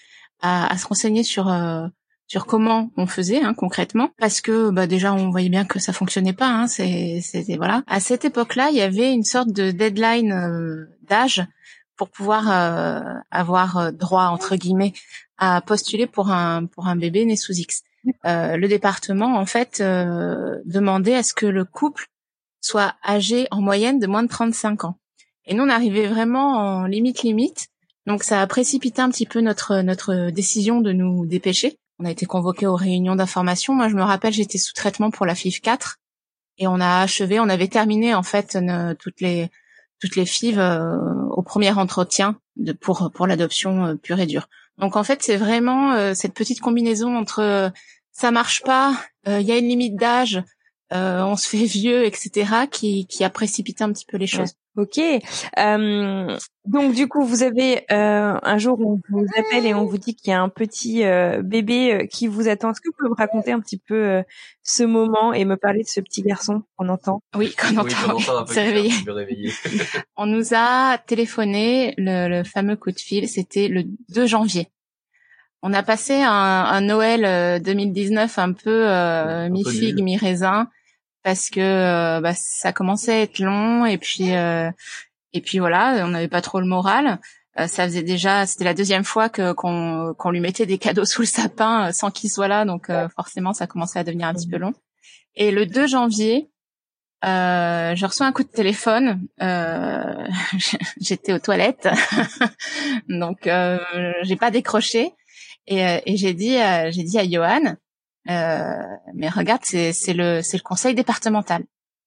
à, à se renseigner sur euh, sur comment on faisait hein, concrètement, parce que bah déjà on voyait bien que ça fonctionnait pas. Hein, c'est, c'était voilà. À cette époque-là, il y avait une sorte de deadline euh, d'âge pour pouvoir euh, avoir droit entre guillemets à postuler pour un pour un bébé né sous X. Euh, le département en fait euh, demandait à ce que le couple soit âgé en moyenne de moins de trente-cinq ans. Et nous on arrivait vraiment en limite limite Donc ça a précipité un petit peu notre notre décision de nous dépêcher. On a été convoqués aux réunions d'information. Moi, je me rappelle, j'étais sous traitement pour la F I V quatre et on a achevé, on avait terminé en fait ne, toutes les toutes les F I V euh, au premier entretien de, pour pour l'adoption euh, pure et dure. Donc en fait, c'est vraiment euh, cette petite combinaison entre euh, ça marche pas, il euh, y a une limite d'âge, euh, on se fait vieux, et cetera, qui qui a précipité un petit peu les choses. Ok. Euh, donc du coup, vous avez euh, un jour on vous appelle et on vous dit qu'il y a un petit euh, bébé euh, qui vous attend. Est-ce que vous pouvez me raconter un petit peu euh, ce moment et me parler de ce petit garçon qu'on entend? Oui, qu'on entend. Oui, qu'on entend un peu s'est réveillé. réveillé. On nous a téléphoné le, le fameux coup de fil. C'était le deux janvier. On a passé un, un Noël deux mille dix-neuf un peu euh, mi-figue, mi-raisin. Parce que euh, bah, ça commençait à être long et puis euh, et puis voilà, on n'avait pas trop le moral. Euh, ça faisait déjà, c'était la deuxième fois que qu'on qu'on lui mettait des cadeaux sous le sapin euh, sans qu'il soit là, donc euh, forcément ça commençait à devenir un petit peu long. Et le deux janvier, euh, je reçois un coup de téléphone. Euh, j'étais aux toilettes, donc euh, j'ai pas décroché et, et j'ai dit euh, j'ai dit à Johan. Euh, mais regarde, c'est, c'est le, c'est le conseil départemental.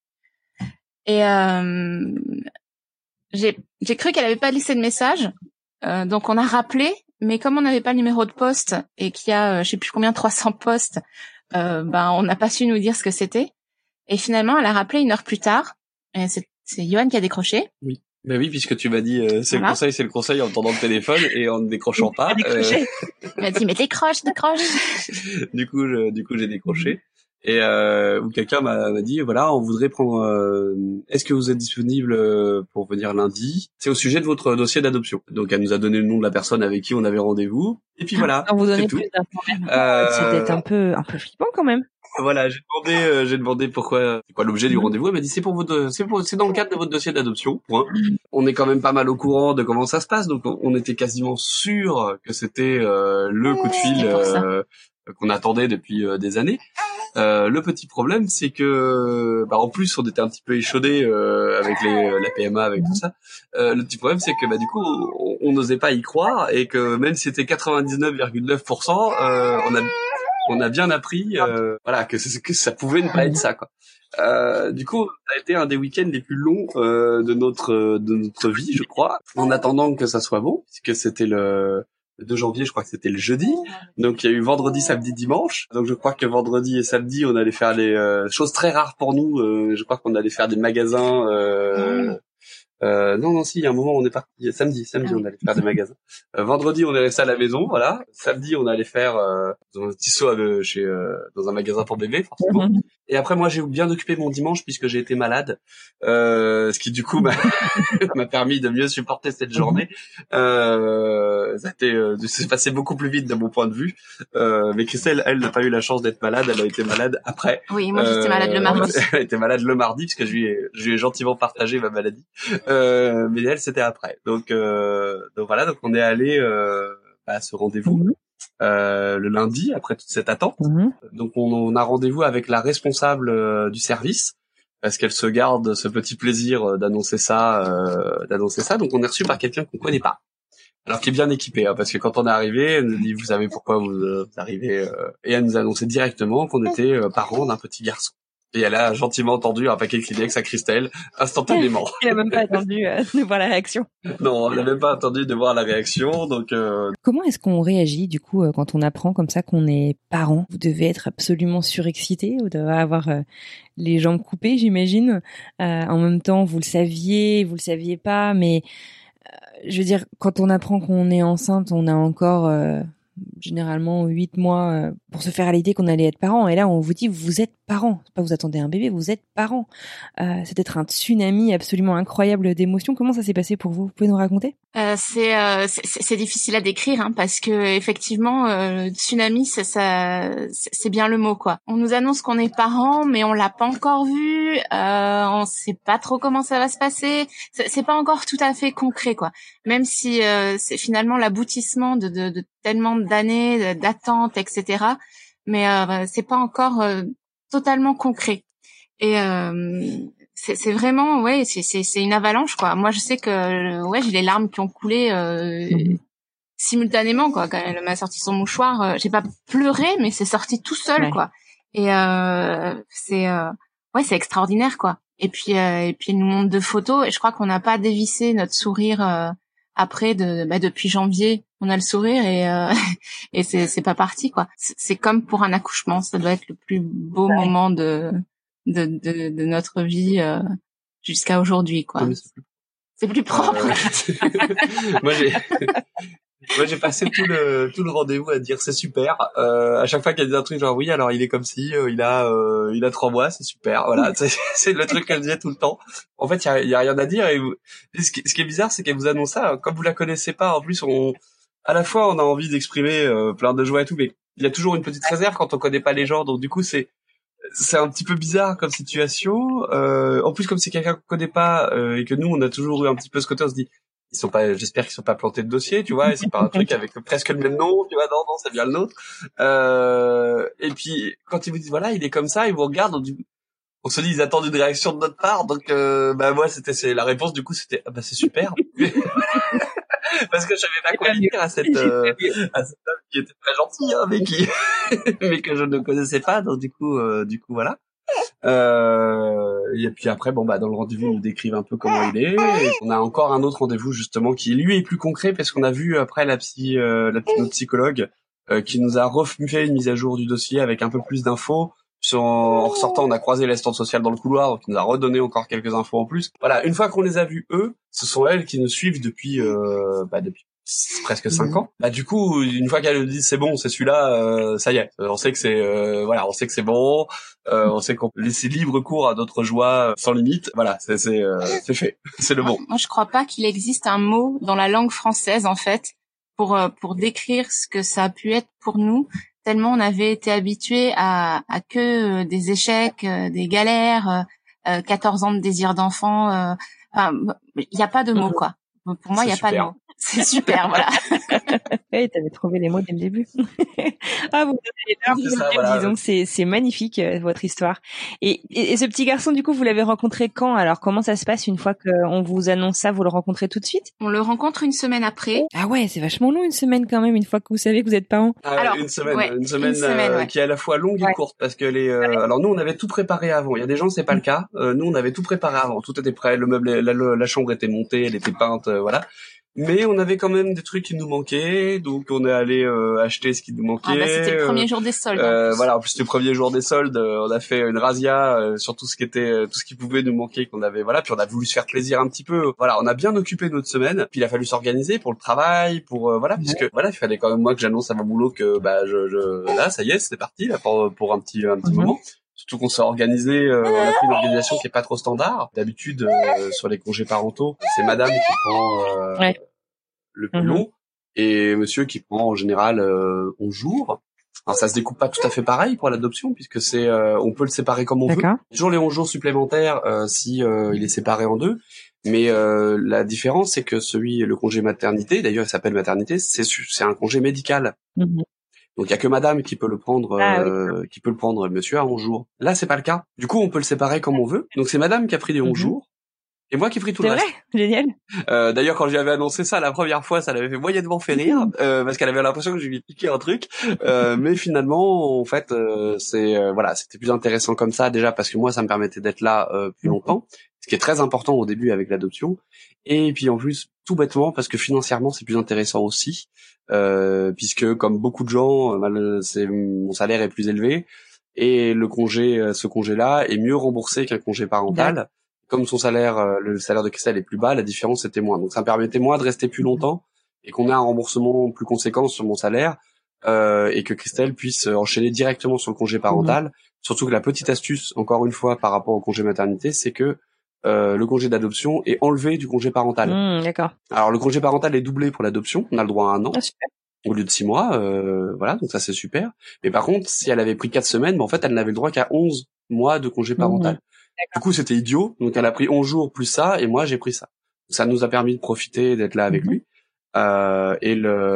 Et euh, j'ai, j'ai cru qu'elle avait pas laissé de message, euh, donc on a rappelé. Mais comme on n'avait pas le numéro de poste et qu'il y a, euh, je sais plus combien, trois cents postes, euh, ben on n'a pas su nous dire ce que c'était. Et finalement, elle a rappelé une heure plus tard. Et c'est, c'est Johan qui a décroché. Oui. Ben oui, puisque tu m'as dit euh, c'est voilà. le conseil, c'est le conseil en tendant le téléphone et en ne décrochant pas. Euh... Il m'a dit mais décroche, décroche. du coup, je, du coup, j'ai décroché et euh, où quelqu'un m'a, m'a dit voilà, on voudrait prendre. Euh, est-ce que vous êtes disponible pour venir lundi? C'est au sujet de votre dossier d'adoption. Donc, elle nous a donné le nom de la personne avec qui on avait rendez-vous. Et puis voilà. On vous donnait c'est tout. Plus d'infos. Euh... C'était un peu, un peu flippant quand même. Voilà, j'ai demandé, euh, j'ai demandé pourquoi, c'est quoi l'objet du rendez-vous. Elle m'a dit c'est pour votre, c'est pour, c'est dans le cadre de votre dossier d'adoption. Point. On est quand même pas mal au courant de comment ça se passe, donc on, on était quasiment sûr que c'était euh, le coup de fil euh, qu'on attendait depuis euh, des années. Euh, le petit problème, c'est que, bah, en plus, on était un petit peu échaudés euh, avec les, la P M A, avec tout ça. Euh, le petit problème, c'est que, bah, du coup, on n'osait pas y croire et que même si c'était quatre-vingt-dix-neuf virgule neuf pour cent, euh, on a on a bien appris euh, voilà que, que ça pouvait ne pas être ça quoi. Euh, du coup, ça a été un des week-ends les plus longs euh, de notre de notre vie, je crois, en attendant que ça soit bon, puisque c'était le, le deux janvier, je crois que c'était le jeudi. Donc il y a eu vendredi, samedi, dimanche. Donc je crois que vendredi et samedi, on allait faire les euh, choses très rares pour nous. Euh, je crois qu'on allait faire des magasins. Euh, Euh, non, non, si, il y a un moment, on est parti, samedi, samedi, on allait faire des magasins. Euh, vendredi, on est resté à la maison, voilà. Samedi, on allait faire, euh, dans un petit saut euh, chez, euh, dans un magasin pour bébé, forcément. Mm-hmm. Et après, moi, j'ai bien occupé mon dimanche puisque j'ai été malade, euh, ce qui, du coup, m'a, m'a permis de mieux supporter cette journée. Euh, ça a été, euh, c'est passé beaucoup plus vite de mon point de vue. Euh, mais Christelle, elle n'a pas eu la chance d'être malade, elle a été malade après. Oui, moi, j'étais euh, malade le mardi. Elle était malade le mardi puisque je lui ai, je lui ai gentiment partagé ma maladie. Euh, mais elle c'était après. Donc euh, donc voilà, donc on est allé euh, à ce rendez-vous mmh. euh, le lundi après toute cette attente. Mmh. Donc on, on a rendez-vous avec la responsable euh, du service parce qu'elle se garde ce petit plaisir d'annoncer ça, euh, d'annoncer ça. Donc on est reçu par quelqu'un qu'on connaît pas. Alors qui est bien équipé, hein, parce que quand on est arrivé, elle nous dit vous savez pourquoi vous, euh, vous arrivez euh, et elle nous a annoncé directement qu'on était euh, parents d'un petit garçon. Et elle a gentiment entendu un paquet de Kleenex à Christelle, instantanément. Elle a même pas attendu euh, de voir la réaction. Non, elle n'a même pas attendu de voir la réaction, donc... Euh... Comment est-ce qu'on réagit, du coup, euh, quand on apprend comme ça qu'on est parent? Vous devez être absolument surexcité, vous devez avoir euh, les jambes coupées, j'imagine. Euh, en même temps, vous le saviez, vous le saviez pas, mais... Euh, je veux dire, quand on apprend qu'on est enceinte, on a encore... Euh, généralement huit mois euh, pour se faire à l'idée qu'on allait être parent, et là on vous dit vous êtes parent, c'est pas vous attendez un bébé, vous êtes parent. Euh, c'est peut-être un tsunami absolument incroyable d'émotions. Comment ça s'est passé pour vous? Vous pouvez nous raconter? euh, c'est, euh, c'est c'est difficile à décrire hein, parce que effectivement euh, tsunami c'est ça c'est bien le mot quoi. On nous annonce qu'on est parent mais on l'a pas encore vu, euh, on sait pas trop comment ça va se passer, c'est, c'est pas encore tout à fait concret quoi. Même si euh, c'est finalement l'aboutissement de, de, de tellement d'années d'attente, et cetera. Mais euh, c'est pas encore euh, totalement concret. Et euh, c'est, c'est vraiment, ouais, c'est, c'est, c'est une avalanche, quoi. Moi, je sais que, ouais, j'ai les larmes qui ont coulé euh, mmh. simultanément, quoi. Quand elle m'a sorti son mouchoir, euh, j'ai pas pleuré, mais c'est sorti tout seul, ouais. quoi. Et euh, c'est, euh, ouais, c'est extraordinaire, quoi. Et puis, euh, et puis, elle nous montre deux photos, et je crois qu'on n'a pas dévissé notre sourire euh, après, de, bah, depuis janvier. On a le sourire et euh, et c'est, c'est pas parti, quoi. C'est, c'est comme pour un accouchement, ça doit être le plus beau ouais. moment de de, de de notre vie euh, jusqu'à aujourd'hui, quoi. Oui, c'est, plus... c'est plus propre. Euh, moi j'ai moi j'ai passé tout le tout le rendez-vous à dire c'est super. Euh, à chaque fois qu'elle dit un truc genre oui alors il est comme si euh, il a euh, il a trois mois, c'est super. Voilà, c'est, c'est le truc qu'elle disait tout le temps. En fait il y a, y a rien à dire et, vous... et ce, qui, ce qui est bizarre c'est qu'elle vous annonce ça comme vous la connaissez pas. En plus on à la fois on a envie d'exprimer euh, plein de joie et tout, mais il y a toujours une petite réserve quand on connaît pas les gens, donc du coup c'est c'est un petit peu bizarre comme situation. Euh, en plus comme c'est quelqu'un qu'on connaît pas euh, et que nous on a toujours eu un petit peu ce côté, on se dit ils sont pas, j'espère qu'ils sont pas plantés de dossier, tu vois, et c'est pas un truc avec presque le même nom, tu vois, non non c'est bien le nôtre. Euh, et puis quand ils vous disent voilà il est comme ça, ils vous regardent, on, dit, on se dit ils attendent une réaction de notre part, donc euh, bah moi c'était c'est la réponse du coup c'était ah bah c'est super. Parce que je savais pas quoi dire à cette euh, à cette dame qui était très gentille hein, mais qui mais que je ne connaissais pas, donc du coup euh, du coup voilà. Euh, et puis après bon bah dans le rendez-vous ils nous décrivent un peu comment il est, et on a encore un autre rendez-vous justement qui lui est plus concret parce qu'on a vu après la psy euh, la notre psychologue euh, qui nous a refait une mise à jour du dossier avec un peu plus d'infos. Sur, en ressortant, on a croisé l'assistante sociale dans le couloir, donc il nous a redonné encore quelques infos en plus. Voilà, une fois qu'on les a vus eux, ce sont elles qui nous suivent depuis euh, bah depuis presque cinq ans. Bah du coup, une fois qu'elles nous disent c'est bon, c'est celui-là, euh, ça y est, on sait que c'est euh, voilà, on sait que c'est bon, euh, on sait qu'on peut laisser libre cours à d'autres joies sans limite. Voilà, c'est c'est euh, c'est fait, c'est le bon. Moi, je crois pas qu'il existe un mot dans la langue française en fait pour pour décrire ce que ça a pu être pour nous. Tellement on avait été habitués à, à que des échecs, des galères, euh, quatorze ans de désir d'enfant. Euh, enfin, il n'y a pas de mots, quoi. Pour moi, il n'y a super. pas de mots. C'est super, voilà. Oui, t'avais trouvé les mots dès le début. Ah, vous avez l'air, voilà. Disons que c'est, c'est magnifique, euh, votre histoire. Et, et, et ce petit garçon, du coup, vous l'avez rencontré quand? Alors, comment ça se passe une fois qu'on vous annonce ça? Vous le rencontrez tout de suite? On le rencontre une semaine après. Ah ouais, c'est vachement long, une semaine quand même, une fois que vous savez que vous êtes parents. Ah, alors, une semaine, ouais, une semaine, une semaine euh, ouais. qui est à la fois longue et ouais. courte, parce que les. Euh, ouais. Alors nous, on avait tout préparé avant. Il y a des gens, c'est pas le cas. Euh, nous, on avait tout préparé avant. Tout était prêt. Le meuble, la, la, la chambre était montée, elle était peinte, euh, voilà. Mais on avait quand même des trucs qui nous manquaient, donc on est allé euh, acheter ce qui nous manquait. Ah bah c'était le premier jour des soldes. Euh, en voilà, en plus c'était le premier jour des soldes, euh, on a fait une razzia euh, sur tout ce qui était, euh, tout ce qui pouvait nous manquer qu'on avait, voilà. Puis on a voulu se faire plaisir un petit peu. Voilà, on a bien occupé notre semaine. Puis il a fallu s'organiser pour le travail, pour euh, voilà, ouais. puisque voilà, il fallait quand même moi que j'annonce à mon boulot que bah je, je là ça y est, c'est parti là pour pour un petit un petit mm-hmm. moment. Surtout qu'on s'est organisé, euh, on a pris une organisation qui est pas trop standard. D'habitude euh, sur les congés parentaux, c'est madame qui prend. Euh, ouais. le plus long, mmh. et monsieur qui prend en général euh, onze jours. Alors ça se découpe pas tout à fait pareil pour l'adoption puisque c'est euh, on peut le séparer comme on D'accord. veut. Toujours les onze jours supplémentaires euh, si euh, il est séparé en deux. Mais euh, la différence c'est que celui le congé maternité, d'ailleurs il s'appelle maternité, c'est c'est un congé médical. Mmh. Donc il y a que madame qui peut le prendre ah, euh, oui. qui peut le prendre monsieur à onze jours. Là c'est pas le cas. Du coup on peut le séparer comme on veut. Donc c'est madame qui a pris les onze mmh. jours. Et moi qui ai pris tout c'est le vrai, reste. Génial. Euh, d'ailleurs, quand j'avais annoncé ça la première fois, ça l'avait fait moyennement fait rire, euh, parce qu'elle avait l'impression que je lui piquais un truc. Euh, mais finalement, en fait, euh, c'est euh, voilà, c'était plus intéressant comme ça déjà parce que moi, ça me permettait d'être là euh, plus longtemps, ce qui est très important au début avec l'adoption. Et puis en plus, tout bêtement, parce que financièrement, c'est plus intéressant aussi, euh, puisque comme beaucoup de gens, c'est mon salaire est plus élevé et le congé, ce congé-là, est mieux remboursé qu'un congé parental. Ouais. Comme son salaire, le salaire de Christelle est plus bas, la différence était moins. Donc ça me permettait moi de rester plus longtemps et qu'on ait un remboursement plus conséquent sur mon salaire euh, et que Christelle puisse enchaîner directement sur le congé parental. Mmh. Surtout que la petite astuce, encore une fois, par rapport au congé maternité, c'est que euh, le congé d'adoption est enlevé du congé parental. Mmh, d'accord. Alors le congé parental est doublé pour l'adoption, on a le droit à un an. Ah, super. Au lieu de six mois, euh, voilà, donc ça c'est super. Mais par contre, si elle avait pris quatre semaines, ben, en fait, elle n'avait le droit qu'à onze mois de congé parental. Mmh. Du coup, c'était idiot. Donc, elle a pris onze jours plus ça, et moi, j'ai pris ça. Ça nous a permis de profiter, d'être là avec mmh. lui. Euh, et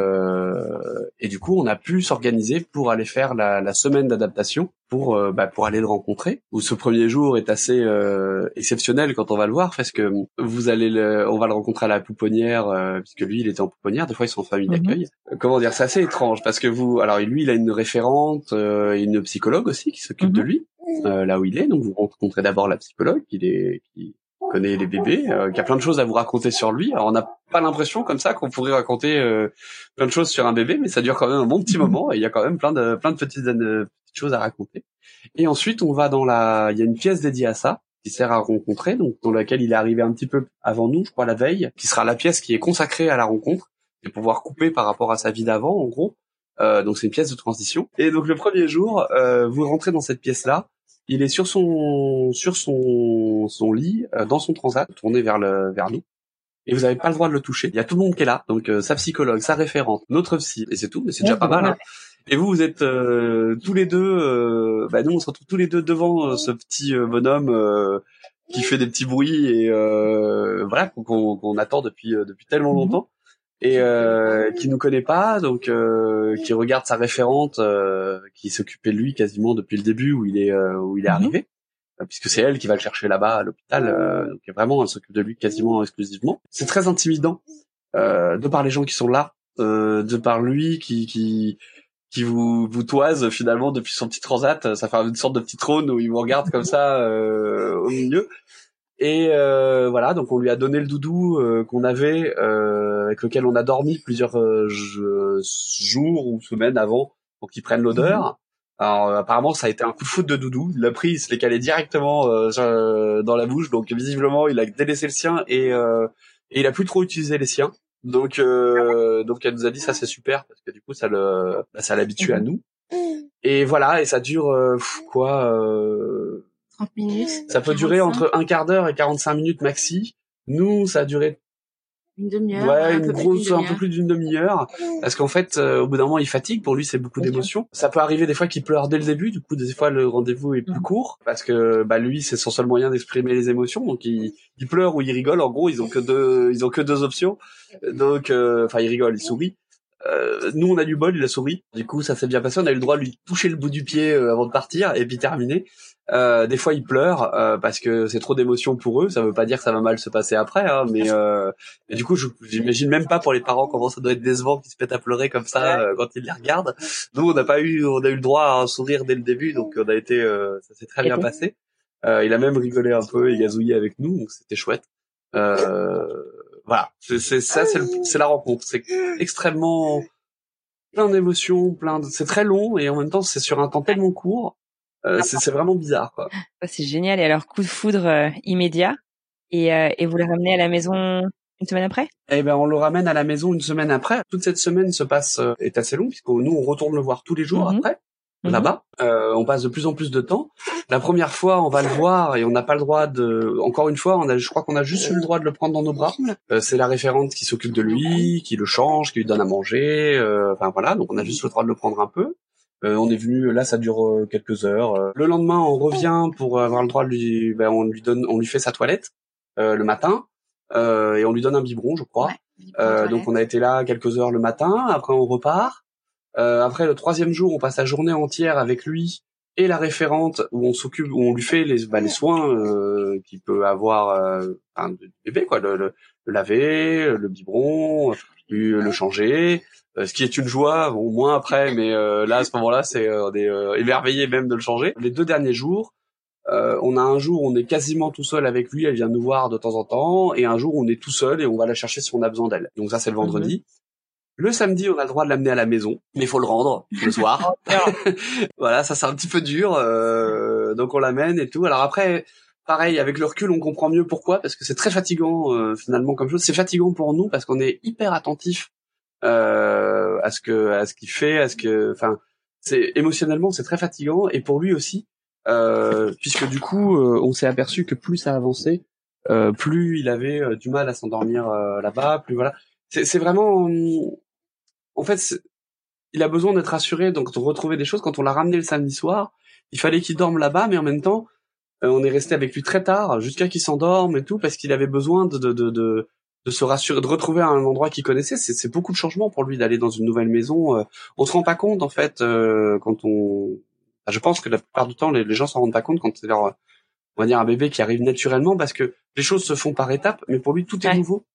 le et du coup on a pu s'organiser pour aller faire la, la semaine d'adaptation pour euh, bah, pour aller le rencontrer. Où ce premier jour est assez euh, exceptionnel quand on va le voir parce que vous allez le on va le rencontrer à la pouponnière euh, puisque lui il était en pouponnière. Des fois ils sont en famille d'accueil. Mm-hmm. Comment dire, c'est assez étrange parce que vous alors lui il a une référente euh, et une psychologue aussi qui s'occupe mm-hmm. de lui euh, là où il est. Donc vous rencontrez d'abord la psychologue qui est qui connaît les bébés, euh, qui a plein de choses à vous raconter sur lui. Alors on n'a pas l'impression comme ça qu'on pourrait raconter euh, plein de choses sur un bébé, mais ça dure quand même un bon petit moment et il y a quand même plein de plein de petites, de petites choses à raconter. Et ensuite on va dans la, il y a une pièce dédiée à ça qui sert à rencontrer, donc dans laquelle il est arrivé un petit peu avant nous, je crois la veille, qui sera la pièce qui est consacrée à la rencontre et pouvoir couper par rapport à sa vie d'avant en gros. Euh, donc c'est une pièce de transition. Et donc le premier jour, euh, vous rentrez dans cette pièce là. Il est sur son sur son son lit euh, dans son transat, tourné vers le vers nous, et vous n'avez pas le droit de le toucher. Il y a tout le monde qui est là, donc euh, sa psychologue, sa référente, notre psy, et c'est tout. Mais c'est ouais, déjà pas mal. Hein. Et vous, vous êtes euh, tous les deux. Euh, bah nous, on se retrouve tous les deux devant euh, ce petit euh, bonhomme euh, qui fait des petits bruits et euh, voilà qu'on, qu'on attend depuis euh, depuis tellement longtemps. Et euh, qui nous connaît pas, donc euh, qui regarde sa référente, euh, qui s'occupait de lui quasiment depuis le début où il est euh, où il est arrivé, mm-hmm. puisque c'est elle qui va le chercher là-bas à l'hôpital. Euh, donc vraiment, elle s'occupe de lui quasiment exclusivement. C'est très intimidant euh, de par les gens qui sont là, euh, de par lui qui qui qui vous vous toise finalement depuis son petit transat. Ça fait une sorte de petit trône où il vous regarde comme ça euh, au milieu. Et euh, voilà, donc on lui a donné le doudou euh, qu'on avait, euh, avec lequel on a dormi plusieurs euh, jours ou semaines avant pour qu'il prenne l'odeur. Alors euh, apparemment ça a été un coup de foudre de doudou. Il l'a pris, il se l'est calé directement euh, dans la bouche, donc visiblement il a délaissé le sien et, euh, et il a plus trop utilisé les siens. Donc euh, donc elle nous a dit ça c'est super parce que du coup ça le bah, ça l'habitue à nous. Et voilà, et ça dure euh, quoi. Euh, trente minutes. Ça peut durer entre un quart d'heure et quarante-cinq minutes maxi. Nous, ça a duré une demi-heure. Ouais, une grosse, un peu plus d'une demi-heure. Parce qu'en fait, euh, au bout d'un moment, il fatigue. Pour lui, c'est beaucoup okay. d'émotions. Ça peut arriver des fois qu'il pleure dès le début. Du coup, des fois, le rendez-vous est plus mmh. court. Parce que, bah, lui, c'est son seul moyen d'exprimer les émotions. Donc, il, il pleure ou il rigole. En gros, ils ont que deux, ils ont que deux options. Donc, enfin, euh, il rigole, il sourit. Euh, nous, on a du bol, il a souri. Du coup, ça s'est bien passé. On a eu le droit de lui toucher le bout du pied euh, avant de partir et puis terminer. Euh, des fois, ils pleurent euh, parce que c'est trop d'émotions pour eux. Ça veut pas dire que ça va mal se passer après, hein, mais euh, et du coup, je, j'imagine même pas pour les parents comment ça doit être décevant qu'ils se mettent à pleurer comme ça euh, quand ils les regardent. Nous, on n'a pas eu, on a eu le droit à un sourire dès le début, donc on a été, euh, ça s'est très bien passé. Euh, il a même rigolé un peu et gazouillé avec nous, donc c'était chouette. Euh, voilà, c'est, c'est ça, c'est, le, c'est la rencontre. C'est extrêmement plein d'émotions, plein de, c'est très long et en même temps c'est sur un temps tellement court. Euh, c'est, c'est vraiment bizarre, quoi. Ça, c'est génial. Et alors, coup de foudre euh, immédiat. Et, euh, et vous le ramenez à la maison une semaine après? Eh ben, on le ramène à la maison une semaine après. Toute cette semaine se passe, euh, est assez longue, puisque nous, on retourne le voir tous les jours mm-hmm. après, mm-hmm. là-bas. Euh, on passe de plus en plus de temps. La première fois, on va le voir et on n'a pas le droit de, encore une fois, on a, je crois qu'on a juste eu le droit de le prendre dans nos bras. Euh, c'est la référente qui s'occupe de lui, qui le change, qui lui donne à manger, euh, enfin voilà. Donc, on a juste le droit de le prendre un peu. Euh, on est venu, là ça dure euh, quelques heures. Euh, le lendemain, on revient pour avoir le droit de lui, ben, on lui donne, on lui fait sa toilette euh, le matin euh, et on lui donne un biberon, je crois. Ouais, euh, donc on a été là quelques heures le matin. Après on repart. Euh, après le troisième jour, on passe la journée entière avec lui et la référente où on s'occupe, où on lui fait les, ben, les soins euh, qu'il peut avoir, euh, enfin, du bébé quoi, le, le, le laver, le biberon, le, le changer. Euh, ce qui est une joie, au moins après, mais euh, là à ce moment-là, c'est euh, on est euh, émerveillé même de le changer. Les deux derniers jours, euh, on a un jour où on est quasiment tout seul avec lui, elle vient nous voir de temps en temps, et un jour où on est tout seul et on va la chercher si on a besoin d'elle. Donc ça c'est le vendredi. Mm-hmm. Le samedi, on a le droit de l'amener à la maison, mais il faut le rendre le soir. Voilà, ça c'est un petit peu dur, euh, donc on l'amène et tout. Alors après, pareil, avec le recul, on comprend mieux pourquoi, parce que c'est très fatigant euh, finalement comme chose. C'est fatigant pour nous parce qu'on est hyper attentif. Euh, à ce que à ce qu'il fait, à ce que, enfin, c'est émotionnellement c'est très fatigant et pour lui aussi, euh, puisque du coup euh, on s'est aperçu que plus ça avançait, euh, plus il avait euh, du mal à s'endormir euh, là-bas, plus voilà. C'est, c'est vraiment, en fait, c'est, il a besoin d'être rassuré, donc de retrouver des choses. Quand on l'a ramené le samedi soir, il fallait qu'il dorme là-bas, mais en même temps, euh, on est resté avec lui très tard, jusqu'à qu'il s'endorme et tout, parce qu'il avait besoin de de de, de de se rassurer, de retrouver un endroit qu'il connaissait. C'est, c'est beaucoup de changements pour lui d'aller dans une nouvelle maison. Euh, on se rend pas compte en fait euh, quand on. Enfin, je pense que la plupart du temps, les, les gens s'en rendent pas compte quand c'est leur, on va dire, un bébé qui arrive naturellement, parce que les choses se font par étapes. Mais pour lui, tout est Ouais. nouveau.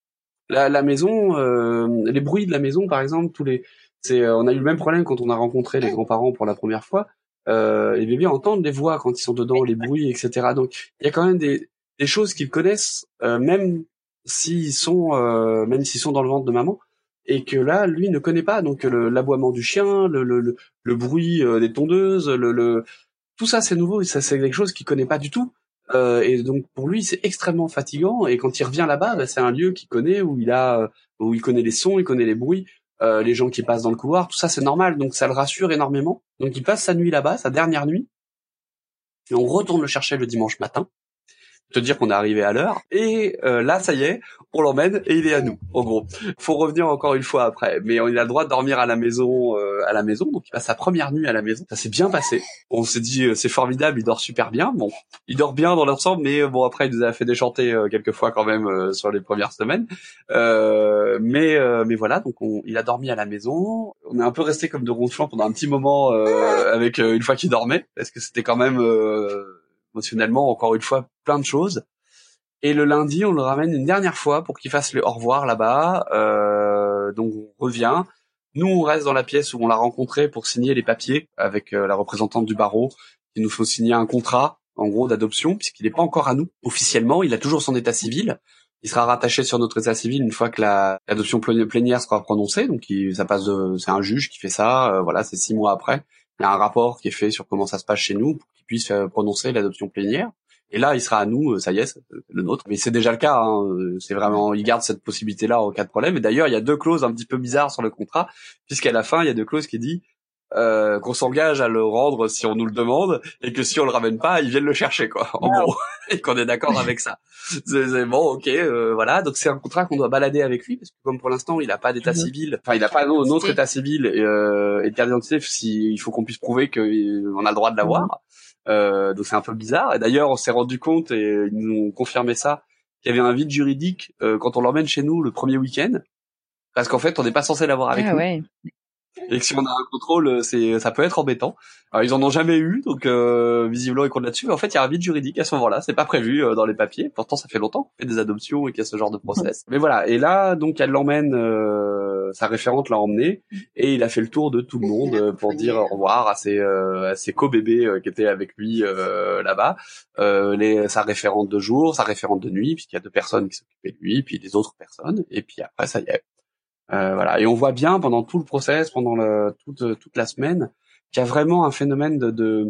La, la maison, euh, les bruits de la maison, par exemple, tous les. C'est, euh, on a eu le même problème quand on a rencontré les grands-parents pour la première fois. Euh, les bébés entendent les voix quand ils sont dedans, les bruits, et cetera. Donc, il y a quand même des, des choses qu'ils connaissent, euh, même s'ils sont, euh, même s'ils sont dans le ventre de maman, et que là, lui ne connaît pas. Donc, le, l'aboiement du chien, le, le, le, le bruit euh, des tondeuses, le, le, tout ça, c'est nouveau. Et ça, c'est quelque chose qu'il connaît pas du tout. Euh, et donc, pour lui, c'est extrêmement fatigant. Et quand il revient là-bas, bah, c'est un lieu qu'il connaît, où il a, où il connaît les sons, il connaît les bruits. Euh, les gens qui passent dans le couloir, tout ça c'est normal, donc ça le rassure énormément. Donc il passe sa nuit là-bas, sa dernière nuit, et on retourne le chercher le dimanche matin, te dire qu'on est arrivé à l'heure, et euh, là ça y est, on l'emmène et il est à nous. En gros, faut revenir encore une fois après, mais on a le droit de dormir à la maison, euh, à la maison. Donc il passe sa première nuit à la maison, ça s'est bien passé. On s'est dit euh, c'est formidable, il dort super bien. Bon, il dort bien dans l'ensemble, mais euh, bon après il nous a fait déchanter euh, quelques fois quand même euh, sur les premières semaines. Euh, mais euh, mais voilà, donc on, il a dormi à la maison. On est un peu resté comme de ronflants pendant un petit moment euh, avec euh, une fois qu'il dormait, parce que c'était quand même euh, émotionnellement encore une fois plein de choses. Et le lundi, on le ramène une dernière fois pour qu'il fasse le au revoir là-bas. Euh, donc on revient. Nous, on reste dans la pièce où on l'a rencontré pour signer les papiers avec euh, la représentante du barreau. Il nous faut signer un contrat, en gros, d'adoption, puisqu'il n'est pas encore à nous officiellement. Il a toujours son état civil. Il sera rattaché sur notre état civil une fois que la, l'adoption plénière sera prononcée. Donc il, ça passe de, c'est un juge qui fait ça. Euh, voilà, c'est six mois après. Il y a un rapport qui est fait sur comment ça se passe chez nous pour qu'il puisse euh, prononcer l'adoption plénière. Et là, il sera à nous, ça y est, c'est le nôtre. Mais c'est déjà le cas, hein. C'est vraiment, il garde cette possibilité-là en cas de problème. Et d'ailleurs, il y a deux clauses un petit peu bizarres sur le contrat, puisqu'à la fin, il y a deux clauses qui disent euh, qu'on s'engage à le rendre si on nous le demande, et que si on le ramène pas, ils viennent le chercher, quoi. En wow. gros, et qu'on est d'accord avec ça. C'est, c'est bon, ok, euh, voilà. Donc c'est un contrat qu'on doit balader avec lui, parce que comme pour l'instant, il a pas d'état civil, enfin, il a pas notre état civil et, euh, et de carte d'identité, si, il faut qu'on puisse prouver qu'on a le droit de l'avoir. Euh, donc c'est un peu bizarre. Et d'ailleurs, on s'est rendu compte, et ils nous ont confirmé ça, qu'il y avait un vide juridique euh, quand on l'emmène chez nous le premier week-end, parce qu'en fait, on n'est pas censé l'avoir avec ah, nous. Ouais. Et que si on a un contrôle, c'est, ça peut être embêtant. Alors ils en ont jamais eu, donc euh, visiblement ils comptent là-dessus. Mais en fait, il y a un vide juridique à ce moment-là. C'est pas prévu euh, dans les papiers. Pourtant, ça fait longtemps qu'on fait des adoptions et qu'il y a ce genre de process. Mais voilà. Et là, donc, elle l'emmène. Euh, sa référente l'a emmené et il a fait le tour de tout le monde euh, pour dire au revoir à ses, euh, à ses co-bébés euh, qui étaient avec lui euh, là-bas. Euh, les, sa référente de jour, sa référente de nuit, puisqu'il y a deux personnes qui s'occupaient de lui, puis les autres personnes. Et puis après, ça y est. Euh, voilà, et on voit bien pendant tout le process, pendant le, toute toute la semaine, qu'il y a vraiment un phénomène de, de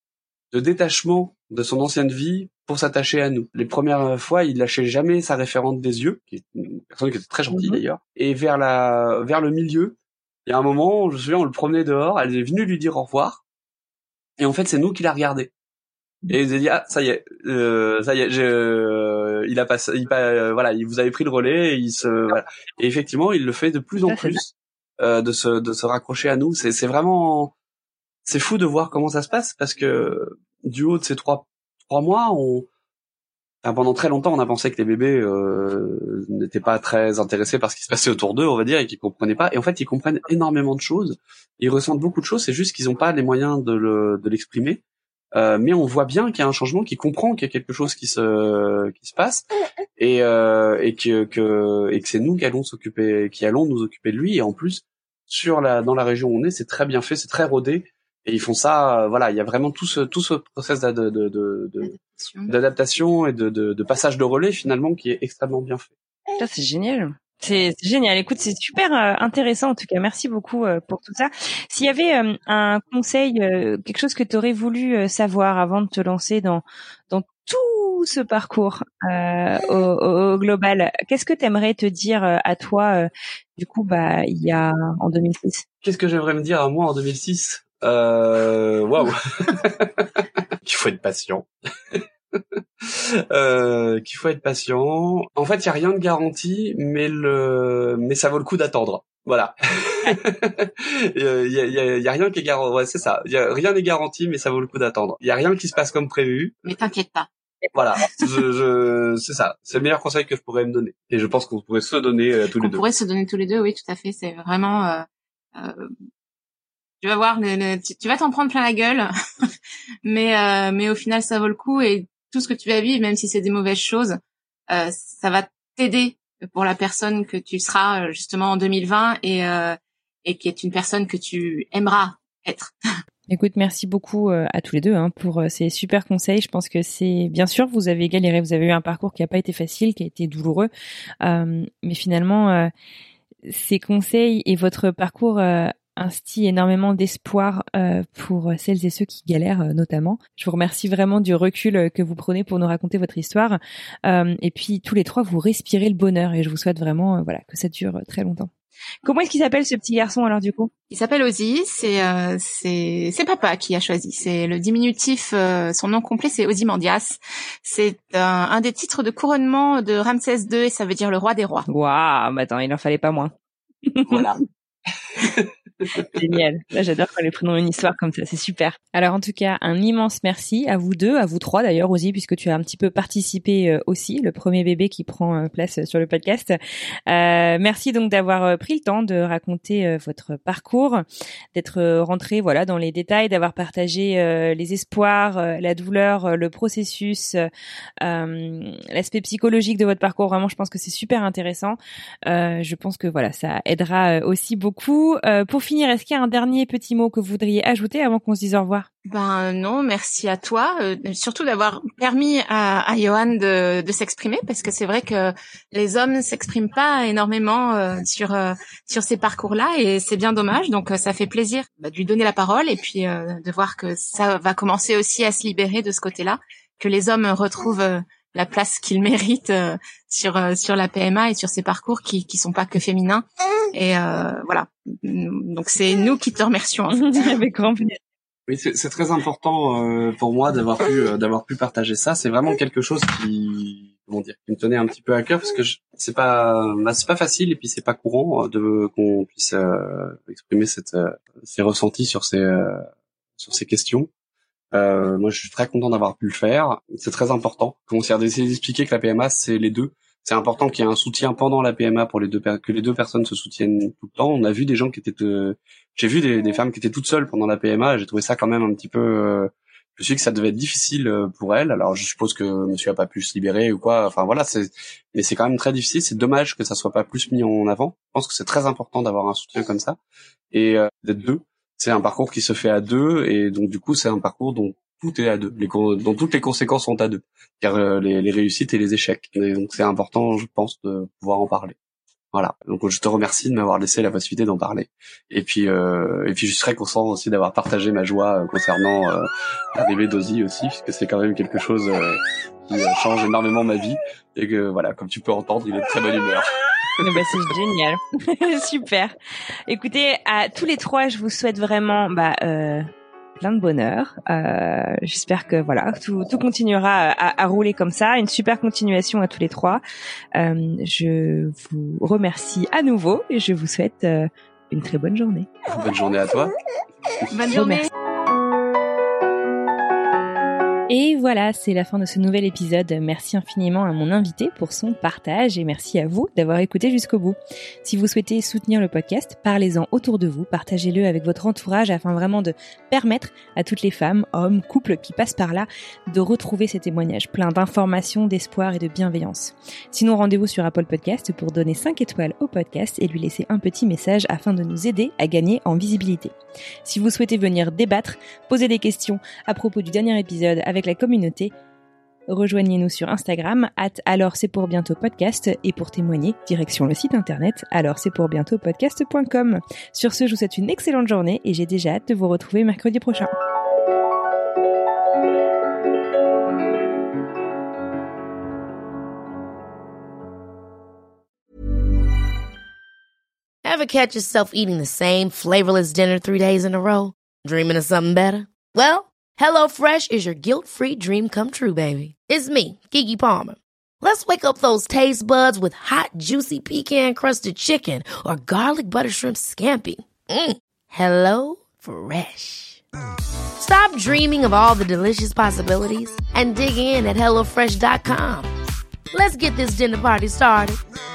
de détachement de son ancienne vie pour s'attacher à nous. Les premières fois, il lâchait jamais sa référente des yeux, qui est une personne qui était très gentille mmh. d'ailleurs. Et vers la vers le milieu, il y a un moment, je me souviens, on le promenait dehors, elle est venue lui dire au revoir, et en fait, c'est nous qui l'a regardé. Et il nous a dit ah ça y est, euh, ça y est, je, euh, il a passé, il euh, voilà, il vous avez pris le relais, et il se, voilà. Et effectivement, il le fait de plus en ça, plus euh, de se de se raccrocher à nous. C'est c'est vraiment, c'est fou de voir comment ça se passe, parce que du haut de ces trois trois mois, on, enfin, pendant très longtemps, on a pensé que les bébés euh, n'étaient pas très intéressés par ce qui se passait autour d'eux, on va dire, et qu'ils comprenaient pas. Et en fait, ils comprennent énormément de choses, ils ressentent beaucoup de choses. C'est juste qu'ils n'ont pas les moyens de le de l'exprimer. Euh, mais on voit bien qu'il y a un changement, qu'il comprend qu'il y a quelque chose qui se qui se passe, et euh, et que que et que c'est nous qui allons s'occuper, qui allons nous occuper de lui. Et en plus, sur la dans la région où on est, c'est très bien fait, c'est très rodé, et ils font ça. Euh, voilà, il y a vraiment tout ce tout ce process de de de, de, de d'adaptation et de, de de passage de relais finalement qui est extrêmement bien fait. Ça, c'est génial. C'est, c'est génial. Écoute, c'est super euh, intéressant en tout cas. Merci beaucoup euh, pour tout ça. S'il y avait euh, un conseil, euh, quelque chose que tu aurais voulu euh, savoir avant de te lancer dans dans tout ce parcours euh, au, au, au global, qu'est-ce que tu aimerais te dire euh, à toi euh, du coup bah il y a en deux mille six? Qu'est-ce que j'aimerais me dire à moi en deux mille six? Euh waouh. Qu'il faut être patient. Euh, qu'il faut être patient. En fait, il y a rien de garanti, mais le, mais ça vaut le coup d'attendre. Voilà. Il y a, y a, y a rien qui est garanti. Ouais, c'est ça. Y a, rien n'est garanti, mais ça vaut le coup d'attendre. Il y a rien qui se passe comme prévu. Mais t'inquiète pas. Voilà, je, je, c'est ça. C'est le meilleur conseil que je pourrais me donner. Et je pense qu'on pourrait se donner euh, tous on les deux. On pourrait se donner tous les deux, oui, tout à fait. C'est vraiment... Euh, euh, tu vas voir, le, le, tu, tu vas t'en prendre plein la gueule, mais euh, mais au final, ça vaut le coup. Et tout ce que tu vas vivre, même si c'est des mauvaises choses, euh, ça va t'aider pour la personne que tu seras justement en deux mille vingt et euh, et qui est une personne que tu aimeras être. Écoute, merci beaucoup euh, à tous les deux hein, pour euh, ces super conseils. Je pense que c'est bien sûr vous avez galéré, vous avez eu un parcours qui n'a pas été facile, qui a été douloureux, euh, mais finalement euh, ces conseils et votre parcours euh, instille énormément d'espoir euh, pour celles et ceux qui galèrent euh, notamment. Je vous remercie vraiment du recul que vous prenez pour nous raconter votre histoire. Euh, et puis tous les trois, vous respirez le bonheur et je vous souhaite vraiment euh, voilà que ça dure très longtemps. Comment est-ce qu'il s'appelle ce petit garçon alors du coup ? Il s'appelle Ozzy, c'est euh, c'est c'est papa qui a choisi. C'est le diminutif, euh, son nom complet c'est Ozymandias. C'est un, un des titres de couronnement de Ramsès deux et ça veut dire le roi des rois. Waouh, bah attends, il en fallait pas moins. Voilà. Génial. Là, j'adore quand les prénoms ont une histoire comme ça, c'est super. Alors en tout cas, un immense merci à vous deux, à vous trois d'ailleurs aussi, puisque tu as un petit peu participé euh, aussi, le premier bébé qui prend euh, place sur le podcast. Euh, merci donc d'avoir euh, pris le temps de raconter euh, votre parcours, d'être euh, rentré voilà dans les détails, d'avoir partagé euh, les espoirs, euh, la douleur, euh, le processus, euh, l'aspect psychologique de votre parcours. Vraiment, je pense que c'est super intéressant. Euh, je pense que voilà, ça aidera euh, aussi beaucoup. Euh, pour finir, est-ce qu'il y a un dernier petit mot que vous voudriez ajouter avant qu'on se dise au revoir ? Ben non, merci à toi, euh, surtout d'avoir permis à, à Johan de, de s'exprimer, parce que c'est vrai que les hommes ne s'expriment pas énormément euh, sur euh, sur ces parcours-là, et c'est bien dommage. Donc euh, ça fait plaisir bah, de lui donner la parole, et puis euh, de voir que ça va commencer aussi à se libérer de ce côté-là, que les hommes retrouvent euh, la place qu'ils méritent euh, sur euh, sur la P M A et sur ces parcours qui qui sont pas que féminins. Et euh, voilà. Donc c'est nous qui te remercions. En fait. Avec grand plaisir. Oui, c'est, c'est très important euh, pour moi d'avoir pu euh, d'avoir pu partager ça. C'est vraiment quelque chose qui comment dire qui me tenait un petit peu à cœur parce que je, c'est pas bah, c'est pas facile et puis c'est pas courant de qu'on puisse euh, exprimer cette euh, ses ressentis sur ces euh, sur ces questions. Euh, moi, je suis très content d'avoir pu le faire. C'est très important. Qu'on s'est d'essayer d'expliquer que la P M A, c'est les deux. C'est important qu'il y ait un soutien pendant la P M A pour les deux que les deux personnes se soutiennent tout le temps. On a vu des gens qui étaient, euh... j'ai vu des, des femmes qui étaient toutes seules pendant la P M A. Et j'ai trouvé ça quand même un petit peu. Euh... Je me suis dit que ça devait être difficile pour elles. Alors, je suppose que monsieur a pas pu se libérer ou quoi. Enfin voilà, c'est. Mais c'est quand même très difficile. C'est dommage que ça soit pas plus mis en avant. Je pense que c'est très important d'avoir un soutien comme ça et euh, d'être deux. C'est un parcours qui se fait à deux et donc du coup c'est un parcours dont tout est à deux, les co- dont toutes les conséquences sont à deux, car euh, les, les réussites et les échecs. Et donc c'est important, je pense, de pouvoir en parler. Voilà. Donc je te remercie de m'avoir laissé la possibilité d'en parler. Et puis euh, et puis je serais content aussi d'avoir partagé ma joie euh, concernant euh, l'arrivée d'Ozzy aussi, puisque c'est quand même quelque chose euh, qui euh, change énormément ma vie et que voilà, comme tu peux entendre, il est de très bonne humeur. Bah, c'est génial. Super. Écoutez, à tous les trois, je vous souhaite vraiment bah, euh, plein de bonheur. Euh, j'espère que voilà, tout, tout continuera à, à rouler comme ça. Une super continuation à tous les trois. Euh, je vous remercie à nouveau et je vous souhaite euh, une très bonne journée. Bonne journée à toi. Bonne journée. Merci. Et voilà, c'est la fin de ce nouvel épisode. Merci infiniment à mon invité pour son partage et merci à vous d'avoir écouté jusqu'au bout. Si vous souhaitez soutenir le podcast, parlez-en autour de vous, partagez-le avec votre entourage afin vraiment de permettre à toutes les femmes, hommes, couples qui passent par là de retrouver ces témoignages pleins d'informations, d'espoir et de bienveillance. Sinon, rendez-vous sur Apple Podcast pour donner cinq étoiles au podcast et lui laisser un petit message afin de nous aider à gagner en visibilité. Si vous souhaitez venir débattre, poser des questions à propos du dernier épisode avec la communauté, rejoignez-nous sur Instagram at alors c'est pour bientôt podcast et pour témoigner, direction le site internet alors c'est pour bientôt podcast point com. Sur ce, je vous souhaite une excellente journée et j'ai déjà hâte de vous retrouver mercredi prochain. Ever catch yourself eating the same flavorless dinner three days in a row? Dreaming of something better? Well, HelloFresh is your guilt-free dream come true, baby. It's me, Keke Palmer. Let's wake up those taste buds with hot, juicy pecan-crusted chicken or garlic butter shrimp scampi. Mm. Hello Fresh. Stop dreaming of all the delicious possibilities and dig in at hello fresh dot com. Let's get this dinner party started.